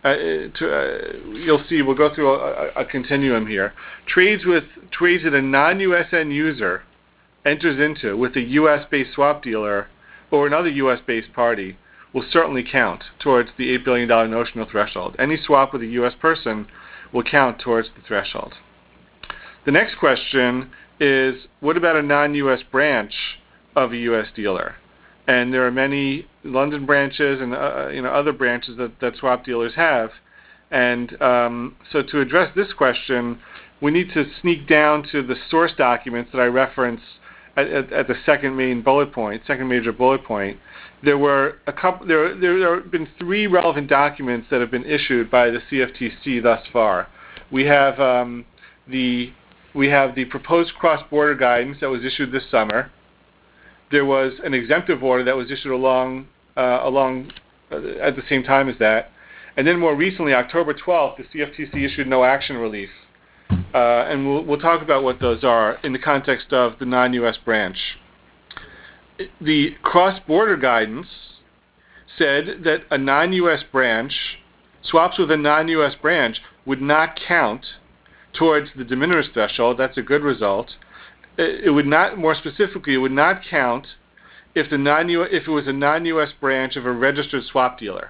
uh, to, uh, you'll see, we'll go through a, a continuum here. Trades with trades that a non-U S end user enters into with a U S-based swap dealer or another U S-based party will certainly count towards the eight billion dollars notional threshold. Any swap with a U S person will count towards the threshold. The next question is, what about a non-U S branch of a U S dealer? And there are many London branches and uh, you know other branches that, that swap dealers have. And um, so to address this question, we need to sneak down to the source documents that I reference at, at, at the second main bullet point, second major bullet point. There were a couple. There, there, there have been three relevant documents that have been issued by the C F T C thus far. We have um, the we have the proposed cross-border guidance that was issued this summer. There was an exemptive order that was issued along uh, along uh, at the same time as that, and then more recently, October twelfth, the C F T C issued no action relief, uh, and we'll we'll talk about what those are in the context of the non-U S branch. The cross-border guidance said that a non-U S branch, swaps with a non-U S branch, would not count towards the de minimis threshold. That's a good result. It would not, more specifically, it would not count if the non-U if it was a non-U S branch of a registered swap dealer.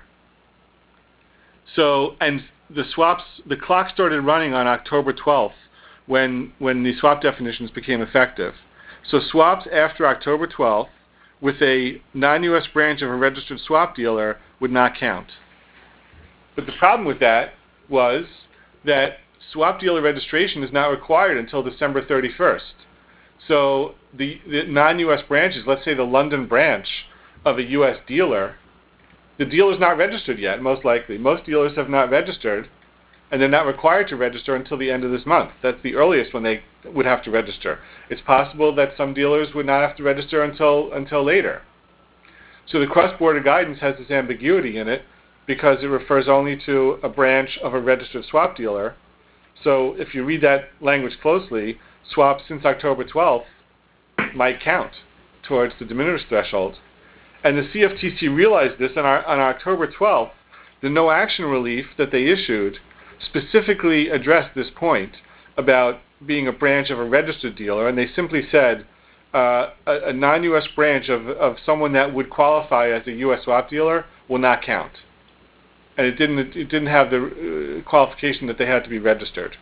So, and the swaps, the clock started running on October twelfth when when the swap definitions became effective. So swaps after October twelfth with a non-U S branch of a registered swap dealer would not count. But the problem with that was that swap dealer registration is not required until December thirty-first. So the, the non-U S branches, let's say the London branch of a U S dealer, the dealer is not registered yet, most likely. Most dealers have not registered, and they're not required to register until the end of this month. That's the earliest when they would have to register. It's possible that some dealers would not have to register until until later. So the cross-border guidance has this ambiguity in it because it refers only to a branch of a registered swap dealer. So if you read that language closely, swaps since October twelfth might count towards the de minimis threshold. And the C F T C realized this on, our, on October twelfth. The no action relief that they issued specifically addressed this point about being a branch of a registered dealer, and they simply said uh, a, a non-U S branch of, of someone that would qualify as a U S swap dealer will not count. And it didn't it didn't have the uh, qualification that they had to be registered.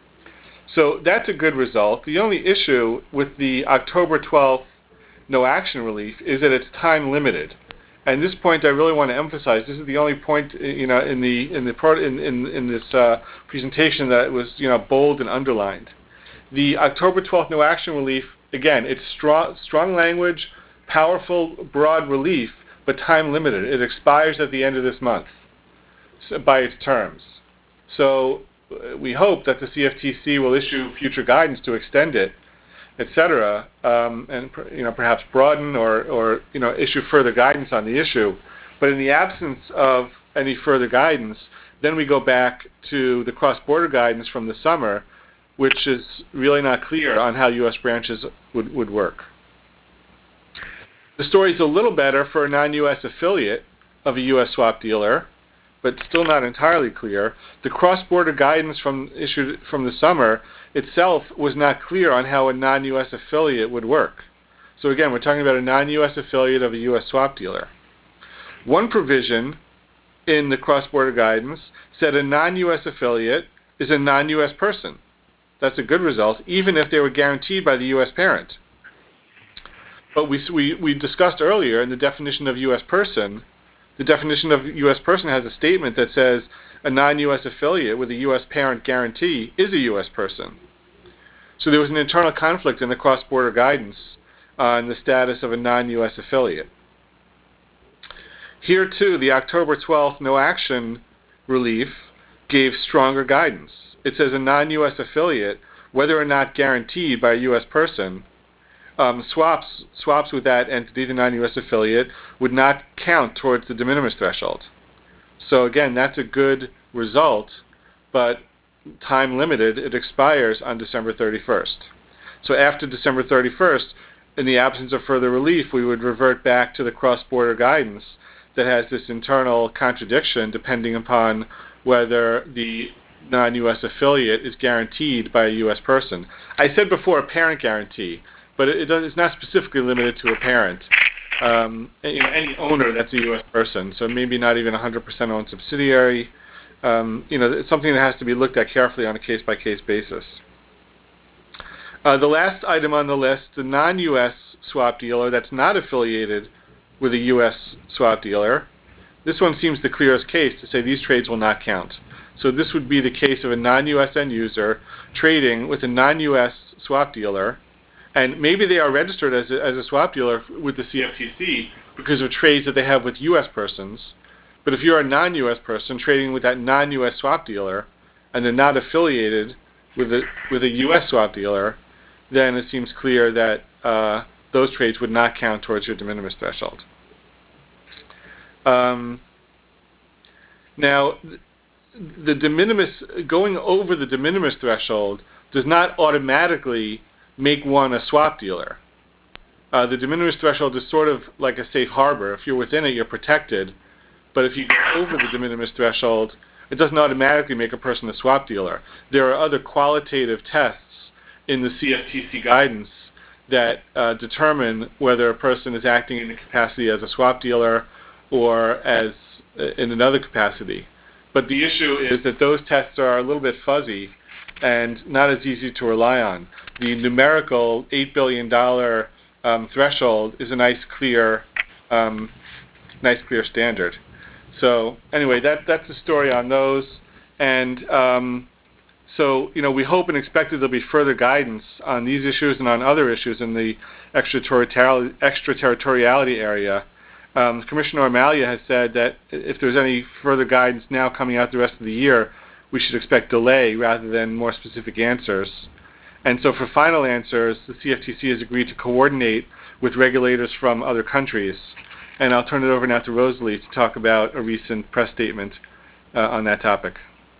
So that's a good result. The only issue with the October twelfth no action relief is that it's time limited. And this point I really want to emphasize. This is the only point, you know, in the in the pro, in, in in this uh, presentation that was, you know, bold and underlined. The October twelfth no action relief, again, it's strong strong language, powerful, broad relief, but time limited. It expires at the end of this month by its terms. So we hope that the C F T C will issue future guidance to extend it, et cetera, um, and you know perhaps broaden or, or you know issue further guidance on the issue. But in the absence of any further guidance, then we go back to the cross-border guidance from the summer, which is really not clear on how U S branches would, would work. The story is a little better for a non-U S affiliate of a U S swap dealer, but still not entirely clear. The cross-border guidance from issued from the summer itself was not clear on how a non-U S affiliate would work. So again, we're talking about a non-U S affiliate of a U S swap dealer. One provision in the cross-border guidance said a non-U S affiliate is a non-U S person. That's a good result, even if they were guaranteed by the U S parent. But we, we, we discussed earlier in the definition of U S person, the definition of U S person has a statement that says a non-U S affiliate with a U S parent guarantee is a U S person. So there was an internal conflict in the cross-border guidance on the status of a non-U S affiliate. Here, too, the October twelfth no action relief gave stronger guidance. It says a non-U S affiliate, whether or not guaranteed by a U S person, Um, swaps swaps with that entity, the non-U S affiliate, would not count towards the de minimis threshold. So again, that's a good result, but time limited. It expires on December thirty-first. So after December thirty-first, in the absence of further relief, we would revert back to the cross-border guidance that has this internal contradiction depending upon whether the non-U S affiliate is guaranteed by a U S person. I said before a parent guarantee, but it, it does, it's not specifically limited to a parent. Um, you know, any owner that's a U S person, so maybe not even one hundred percent owned subsidiary. Um, you know, it's something that has to be looked at carefully on a case-by-case basis. Uh, the last item on the list, the non-U S swap dealer that's not affiliated with a U S swap dealer. This one seems the clearest case to say these trades will not count. So this would be the case of a non-U S end user trading with a non-U S swap dealer, and maybe they are registered as a, as a swap dealer with the C F T C because of trades that they have with U S persons. But if you're a non-U S person trading with that non-U S swap dealer and they're not affiliated with a, with a U S swap dealer, then it seems clear that uh, those trades would not count towards your de minimis threshold. Um, now, the de minimis, going over the de minimis threshold does not automatically make one a swap dealer. Uh, the de minimis threshold is sort of like a safe harbor. If you're within it, you're protected. But if you go over the de minimis threshold, it doesn't automatically make a person a swap dealer. There are other qualitative tests in the C F T C guidance that uh, determine whether a person is acting in the capacity as a swap dealer or as uh, in another capacity. But the issue is that those tests are a little bit fuzzy and not as easy to rely on. The numerical eight billion dollars um, threshold is a nice, clear, um, nice, clear standard. So anyway, that that's the story on those. And um, so, you know, we hope and expect that there'll be further guidance on these issues and on other issues in the extraterritoriality, extraterritoriality area. Um, Commissioner O'Malley has said that if there's any further guidance now coming out the rest of the year, we should expect delay rather than more specific answers. And so for final answers, the C F T C has agreed to coordinate with regulators from other countries. And I'll turn it over now to Rosalie to talk about a recent press statement uh, on that topic.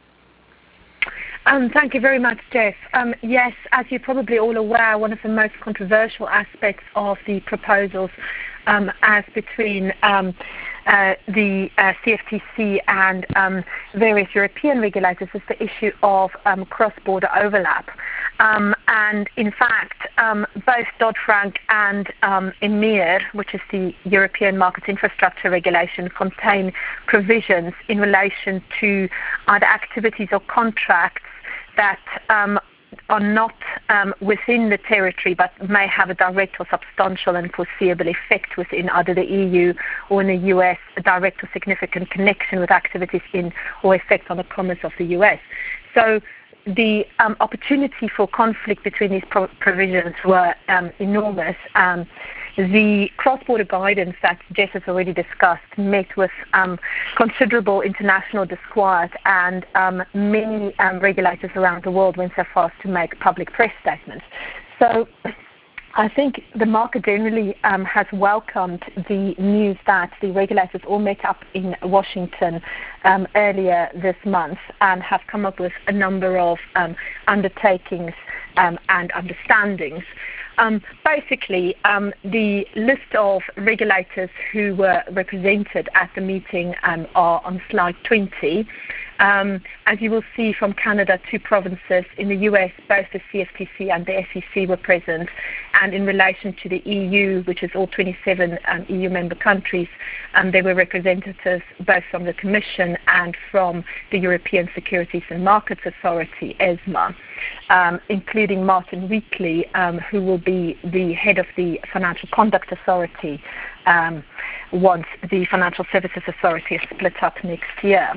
Um, thank you very much, Jeff. Um, yes, as you're probably all aware, one of the most controversial aspects of the proposals um, as between um, uh, the uh, C F T C and um, various European regulators is the issue of um, cross-border overlap. Um, and in fact, um, both Dodd-Frank and um, EMIR, which is the European Market Infrastructure Regulation, contain provisions in relation to either activities or contracts that um, are not um, within the territory but may have a direct or substantial and foreseeable effect within either the E U or in the U S, a direct or significant connection with activities in or effect on the commerce of the U S. So the um, opportunity for conflict between these pro- provisions were um, enormous. Um, the cross-border guidance that Jess has already discussed met with um, considerable international disquiet, and um, many um, regulators around the world went so far as to make public press statements. So I think the market generally um, has welcomed the news that the regulators all met up in Washington um, earlier this month and have come up with a number of um, undertakings um, and understandings. Um, basically, um, the list of regulators who were represented at the meeting um, are on slide twenty. Um, as you will see from Canada, two provinces. In the U S, both the C F T C and the S E C were present. And in relation to the E U, which is all twenty-seven um, E U member countries, um, there were representatives both from the Commission and from the European Securities and Markets Authority, ESMA, um, including Martin Wheatley, um, who will be the head of the Financial Conduct Authority um, once the Financial Services Authority is split up next year.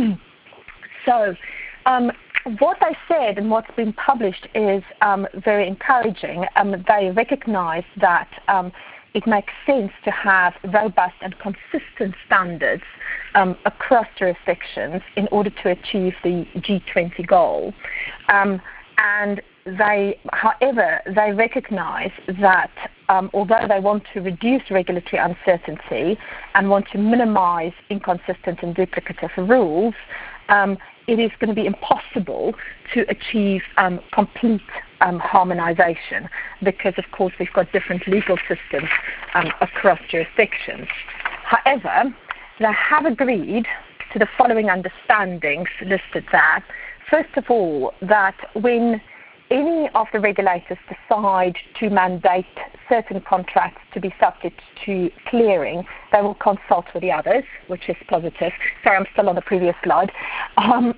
So um, what they said and what's been published is um, very encouraging. Um, they recognize that um, it makes sense to have robust and consistent standards um, across jurisdictions in order to achieve the G twenty goal. Um, and they, however, they recognize that um, although they want to reduce regulatory uncertainty and want to minimize inconsistent and duplicative rules, um, it is going to be impossible to achieve um, complete um, harmonization because, of course, we've got different legal systems um, across jurisdictions. However, they have agreed to the following understandings listed there. First of all, that when any of the regulators decide to mandate certain contracts to be subject to clearing, they will consult with the others, which is positive. Sorry, I'm still on the previous slide. Um,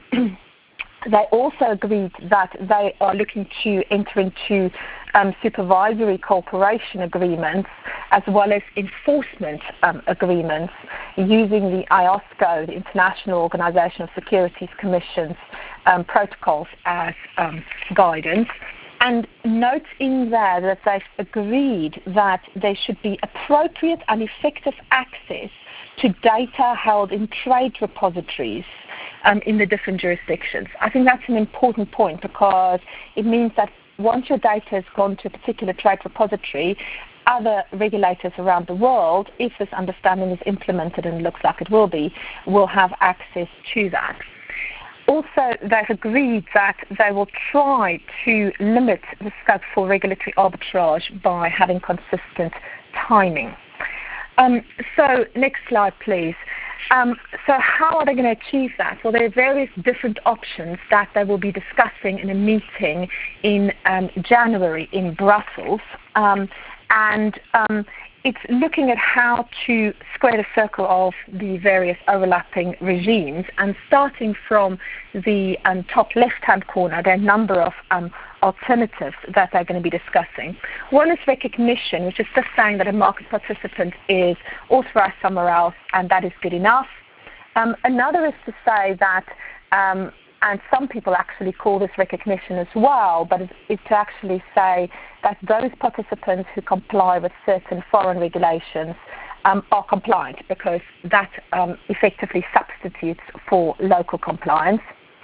they also agreed that they are looking to enter into um, supervisory cooperation agreements as well as enforcement um, agreements using the I O S C O, the International Organization of Securities Commissions, um, protocols as um, guidance. And note in there that they've agreed that there should be appropriate and effective access to data held in trade repositories um, in the different jurisdictions. I think that's an important point because it means that once your data has gone to a particular trade repository, other regulators around the world, if this understanding is implemented, and it looks like it will be, will have access to that. Also, they've agreed that they will try to limit the scope for regulatory arbitrage by having consistent timing. Um, so, next slide, please. Um, so how are they going to achieve that? Well, there are various different options that they will be discussing in a meeting in um, January in Brussels. Um, and um, it's looking at how to square the circle of the various overlapping regimes, and starting from the um, top left-hand corner, there are a number of um, alternatives that they're going to be discussing. One is recognition, which is just saying that a market participant is authorized somewhere else, and that is good enough. Um, another is to say that, um, and some people actually call this recognition as well, but it's, it's to actually say that those participants who comply with certain foreign regulations um, are compliant, because that um, effectively substitutes for local compliance.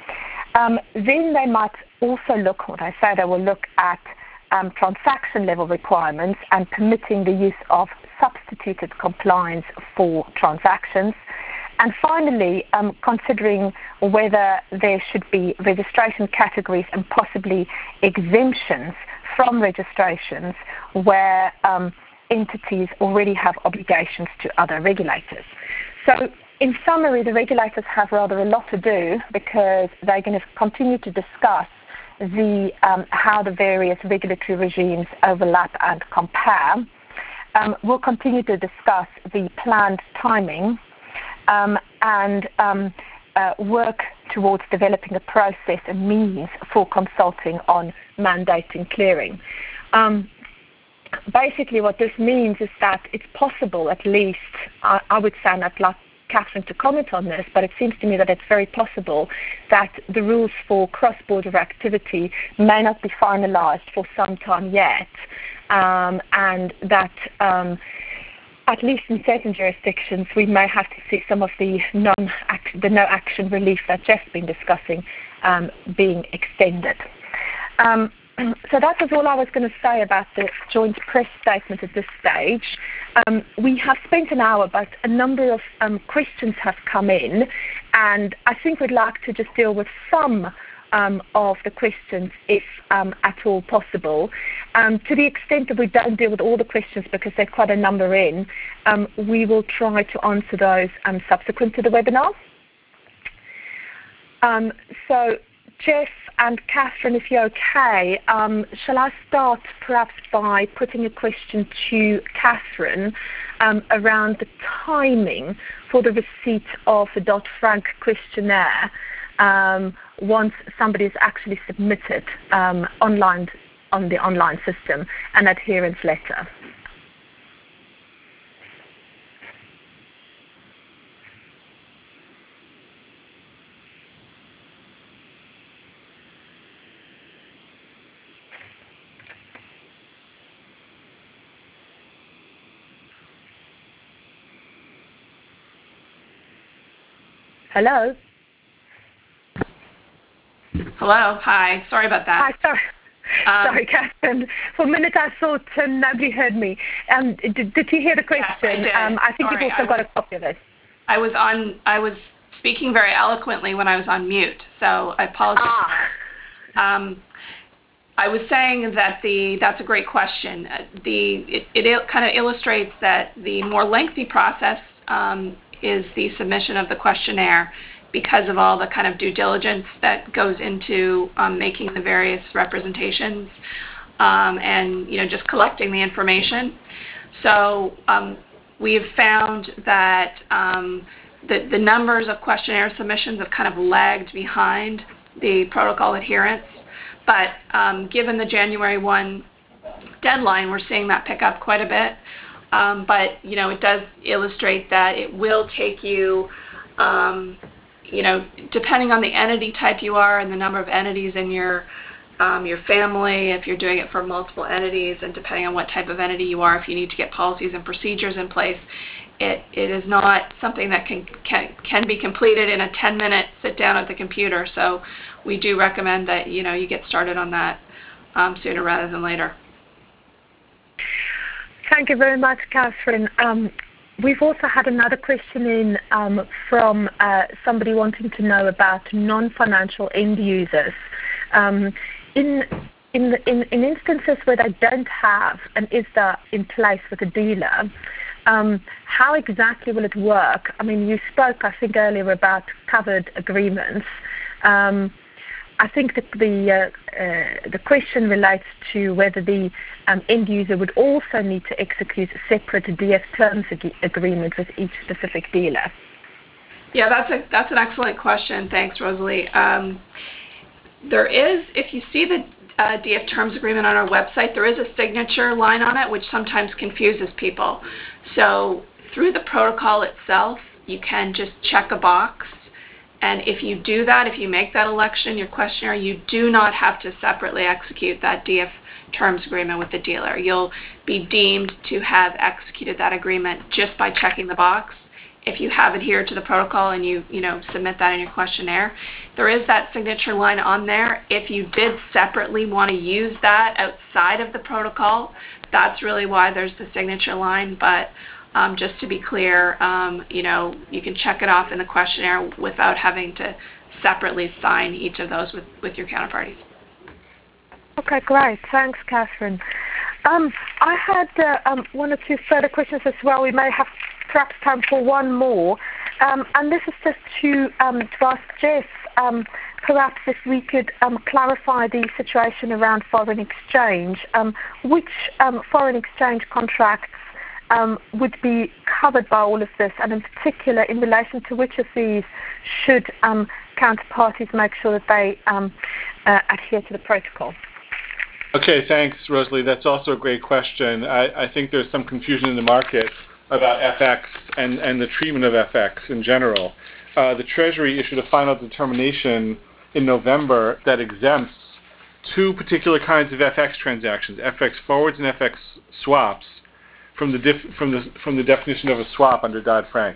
Um, then they might also look, what I say, they will look at um, transaction level requirements and permitting the use of substituted compliance for transactions. And finally, um, considering whether there should be registration categories and possibly exemptions from registrations where um, entities already have obligations to other regulators. So in summary, the regulators have rather a lot to do, because they're going to continue to discuss the, um, how the various regulatory regimes overlap and compare. Um, we'll continue to discuss the planned timing um, and um, uh, work towards developing a process and means for consulting on mandating clearing. Um, basically what this means is that it's possible, at least, I, I would say, and I'd like Catherine to comment on this, but it seems to me that it's very possible that the rules for cross-border activity may not be finalized for some time yet, um, and that um, at least in certain jurisdictions we may have to see some of the non the no action relief that Jeff's been discussing um, being extended. Um, So that was all I was going to say about the joint press statement at this stage. Um, we have spent an hour, but a number of um, questions have come in, and I think we'd like to just deal with some um, of the questions, if um, at all possible. Um, to the extent that we don't deal with all the questions, because there are quite a number in, um, we will try to answer those um, subsequent to the webinar. Um, so, Jeff and Catherine, if you're okay, um, shall I start perhaps by putting a question to Catherine um, around the timing for the receipt of the Dodd-Frank questionnaire um, once somebody has actually submitted um, online on the online system an adherence letter? Hello? Hello. Hi. Sorry about that. Hi, sorry. Um, sorry, Catherine. For a minute I thought um, nobody heard me. Um, did, did you hear the question? Yes, I did. Um, I think Sorry, you've also I got was, a copy of it. I was on. I was speaking very eloquently when I was on mute, so I apologize. Ah. Um, I was saying that the that's a great question. The it, it kind of illustrates that the more lengthy process um, is the submission of the questionnaire, because of all the kind of due diligence that goes into um, making the various representations um, and, you know, just collecting the information. So um, we've found that um, the, the numbers of questionnaire submissions have kind of lagged behind the protocol adherence. But um, given the January first deadline, we're seeing that pick up quite a bit. Um, but, you know, it does illustrate that it will take you, um, you know, depending on the entity type you are and the number of entities in your um, your family, if you're doing it for multiple entities, and depending on what type of entity you are, if you need to get policies and procedures in place, it, it is not something that can, can can be completed in a ten-minute sit down at the computer. So we do recommend that, you know, you get started on that um, sooner rather than later. Thank you very much, Catherine. Um, we've also had another question in um, from uh, somebody wanting to know about non-financial end users. Um, in, in, in, in instances where they don't have an I S D A in place with a dealer, um, how exactly will it work? I mean, you spoke, I think, earlier about covered agreements. Um, I think that the uh, uh, the question relates to whether the um, end user would also need to execute a separate D F terms ag- agreement with each specific dealer. Yeah, that's a that's an excellent question. Thanks, Rosalie. Um, there is, if you see the uh, D F terms agreement on our website, there is a signature line on it, which sometimes confuses people. So through the protocol itself, you can just check a box. And if you do that, if you make that election, your questionnaire, you do not have to separately execute that D F terms agreement with the dealer. You'll be deemed to have executed that agreement just by checking the box. If you have adhered to the protocol and you, you know, submit that in your questionnaire, there is that signature line on there. If you did separately want to use that outside of the protocol, that's really why there's the signature line. But Um, just to be clear, um, you know, you can check it off in the questionnaire without having to separately sign each of those with, with your counterparties. Okay, great. Thanks, Catherine. Um, I had uh, um, one or two further questions as well. We may have perhaps time for one more. Um, and this is just to, um, to ask Jeff, um, perhaps if we could um, clarify the situation around foreign exchange. Um, which um, foreign exchange contracts Um, would be covered by all of this, and in particular, in relation to which of these should um, counterparties make sure that they um, uh, adhere to the protocol? Okay, thanks, Rosalie. That's also a great question. I, I think there's some confusion in the market about F X and, and the treatment of F X in general. Uh, the Treasury issued a final determination in November that exempts two particular kinds of F X transactions, F X forwards and F X swaps, from the, dif- from the from the definition of a swap under Dodd-Frank.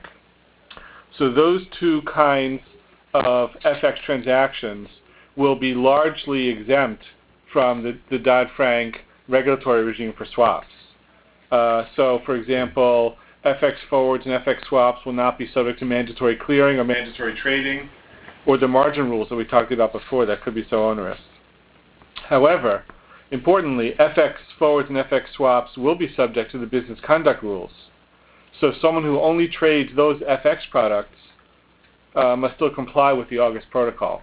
So those two kinds of F X transactions will be largely exempt from the, the Dodd-Frank regulatory regime for swaps. Uh, so, for example, F X forwards and F X swaps will not be subject to mandatory clearing or mandatory trading, or the margin rules that we talked about before that could be so onerous. However, importantly, F X forwards and F X swaps will be subject to the business conduct rules. So someone who only trades those F X products uh, must still comply with the August Protocol.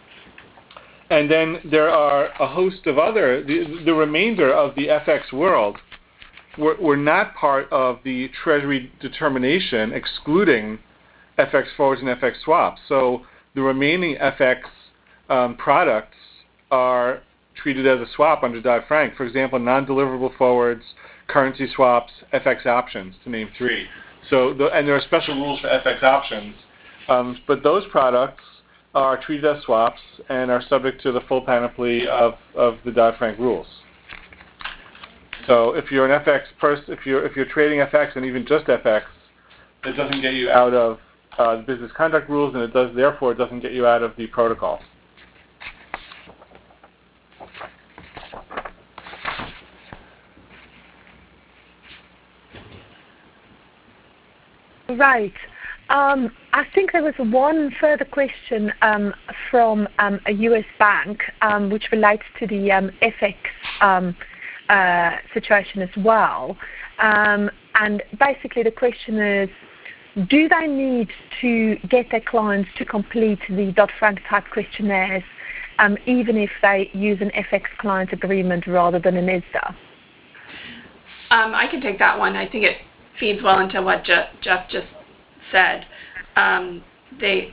And then there are a host of other, the, the remainder of the F X world were, were not part of the Treasury determination excluding F X forwards and F X swaps. So the remaining F X um, products are treated as a swap under Dodd-Frank. For example, non-deliverable forwards, currency swaps, F X options, to name three. So, the, and there are special rules for F X options, um, but those products are treated as swaps and are subject to the full panoply of, of the Dodd-Frank rules. So, if you're an F X person, if you're if you're trading F X and even just F X, it doesn't get you out of uh, the business conduct rules, and it does therefore it doesn't get you out of the protocol. Right. Um, I think there was one further question um, from um, a U S bank, um, which relates to the um, F X um, uh, situation as well. Um, and basically the question is, do they need to get their clients to complete the Dodd-Frank type questionnaires, um, even if they use an F X client agreement rather than an I S D A? Um, I can take that one. I think it feeds well into what Je- Jeff just said. Um, they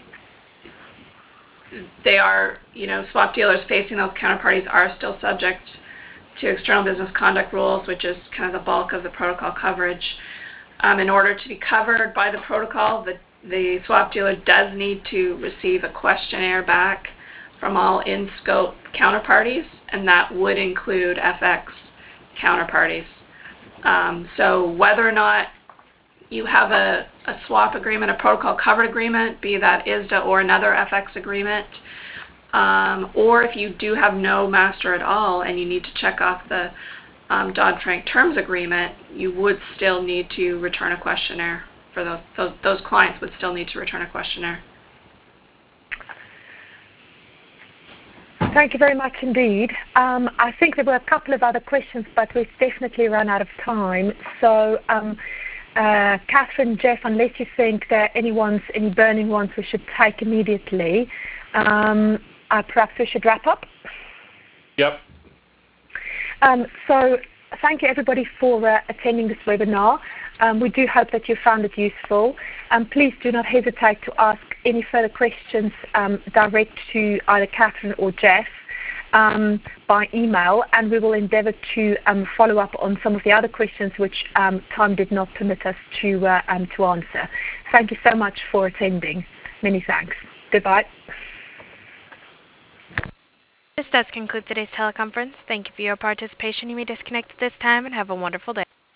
they are, you know, swap dealers facing those counterparties are still subject to external business conduct rules, which is kind of the bulk of the protocol coverage. Um, in order to be covered by the protocol, the, the swap dealer does need to receive a questionnaire back from all in-scope counterparties, and that would include F X counterparties. Um, so whether or not you have a, a swap agreement, a protocol covered agreement, be that I S D A or another F X agreement, um, or if you do have no master at all and you need to check off the um, Dodd-Frank terms agreement, you would still need to return a questionnaire. For those, those, those clients would still need to return a questionnaire. Thank you very much indeed. Um, I think there were a couple of other questions, but we've definitely run out of time. So, um, uh, Catherine, Jeff, unless you think there are any ones, any burning ones we should take immediately, um, uh, perhaps we should wrap up. Yep. Um, so, thank you everybody for uh, attending this webinar. Um, we do hope that you found it useful. Um, please do not hesitate to ask any further questions um, direct to either Catherine or Jeff um, by email, and we will endeavour to um, follow up on some of the other questions which um, time did not permit us to, uh, um, to answer. Thank you so much for attending. Many thanks. Goodbye. This does conclude today's teleconference. Thank you for your participation. You may disconnect at this time and have a wonderful day.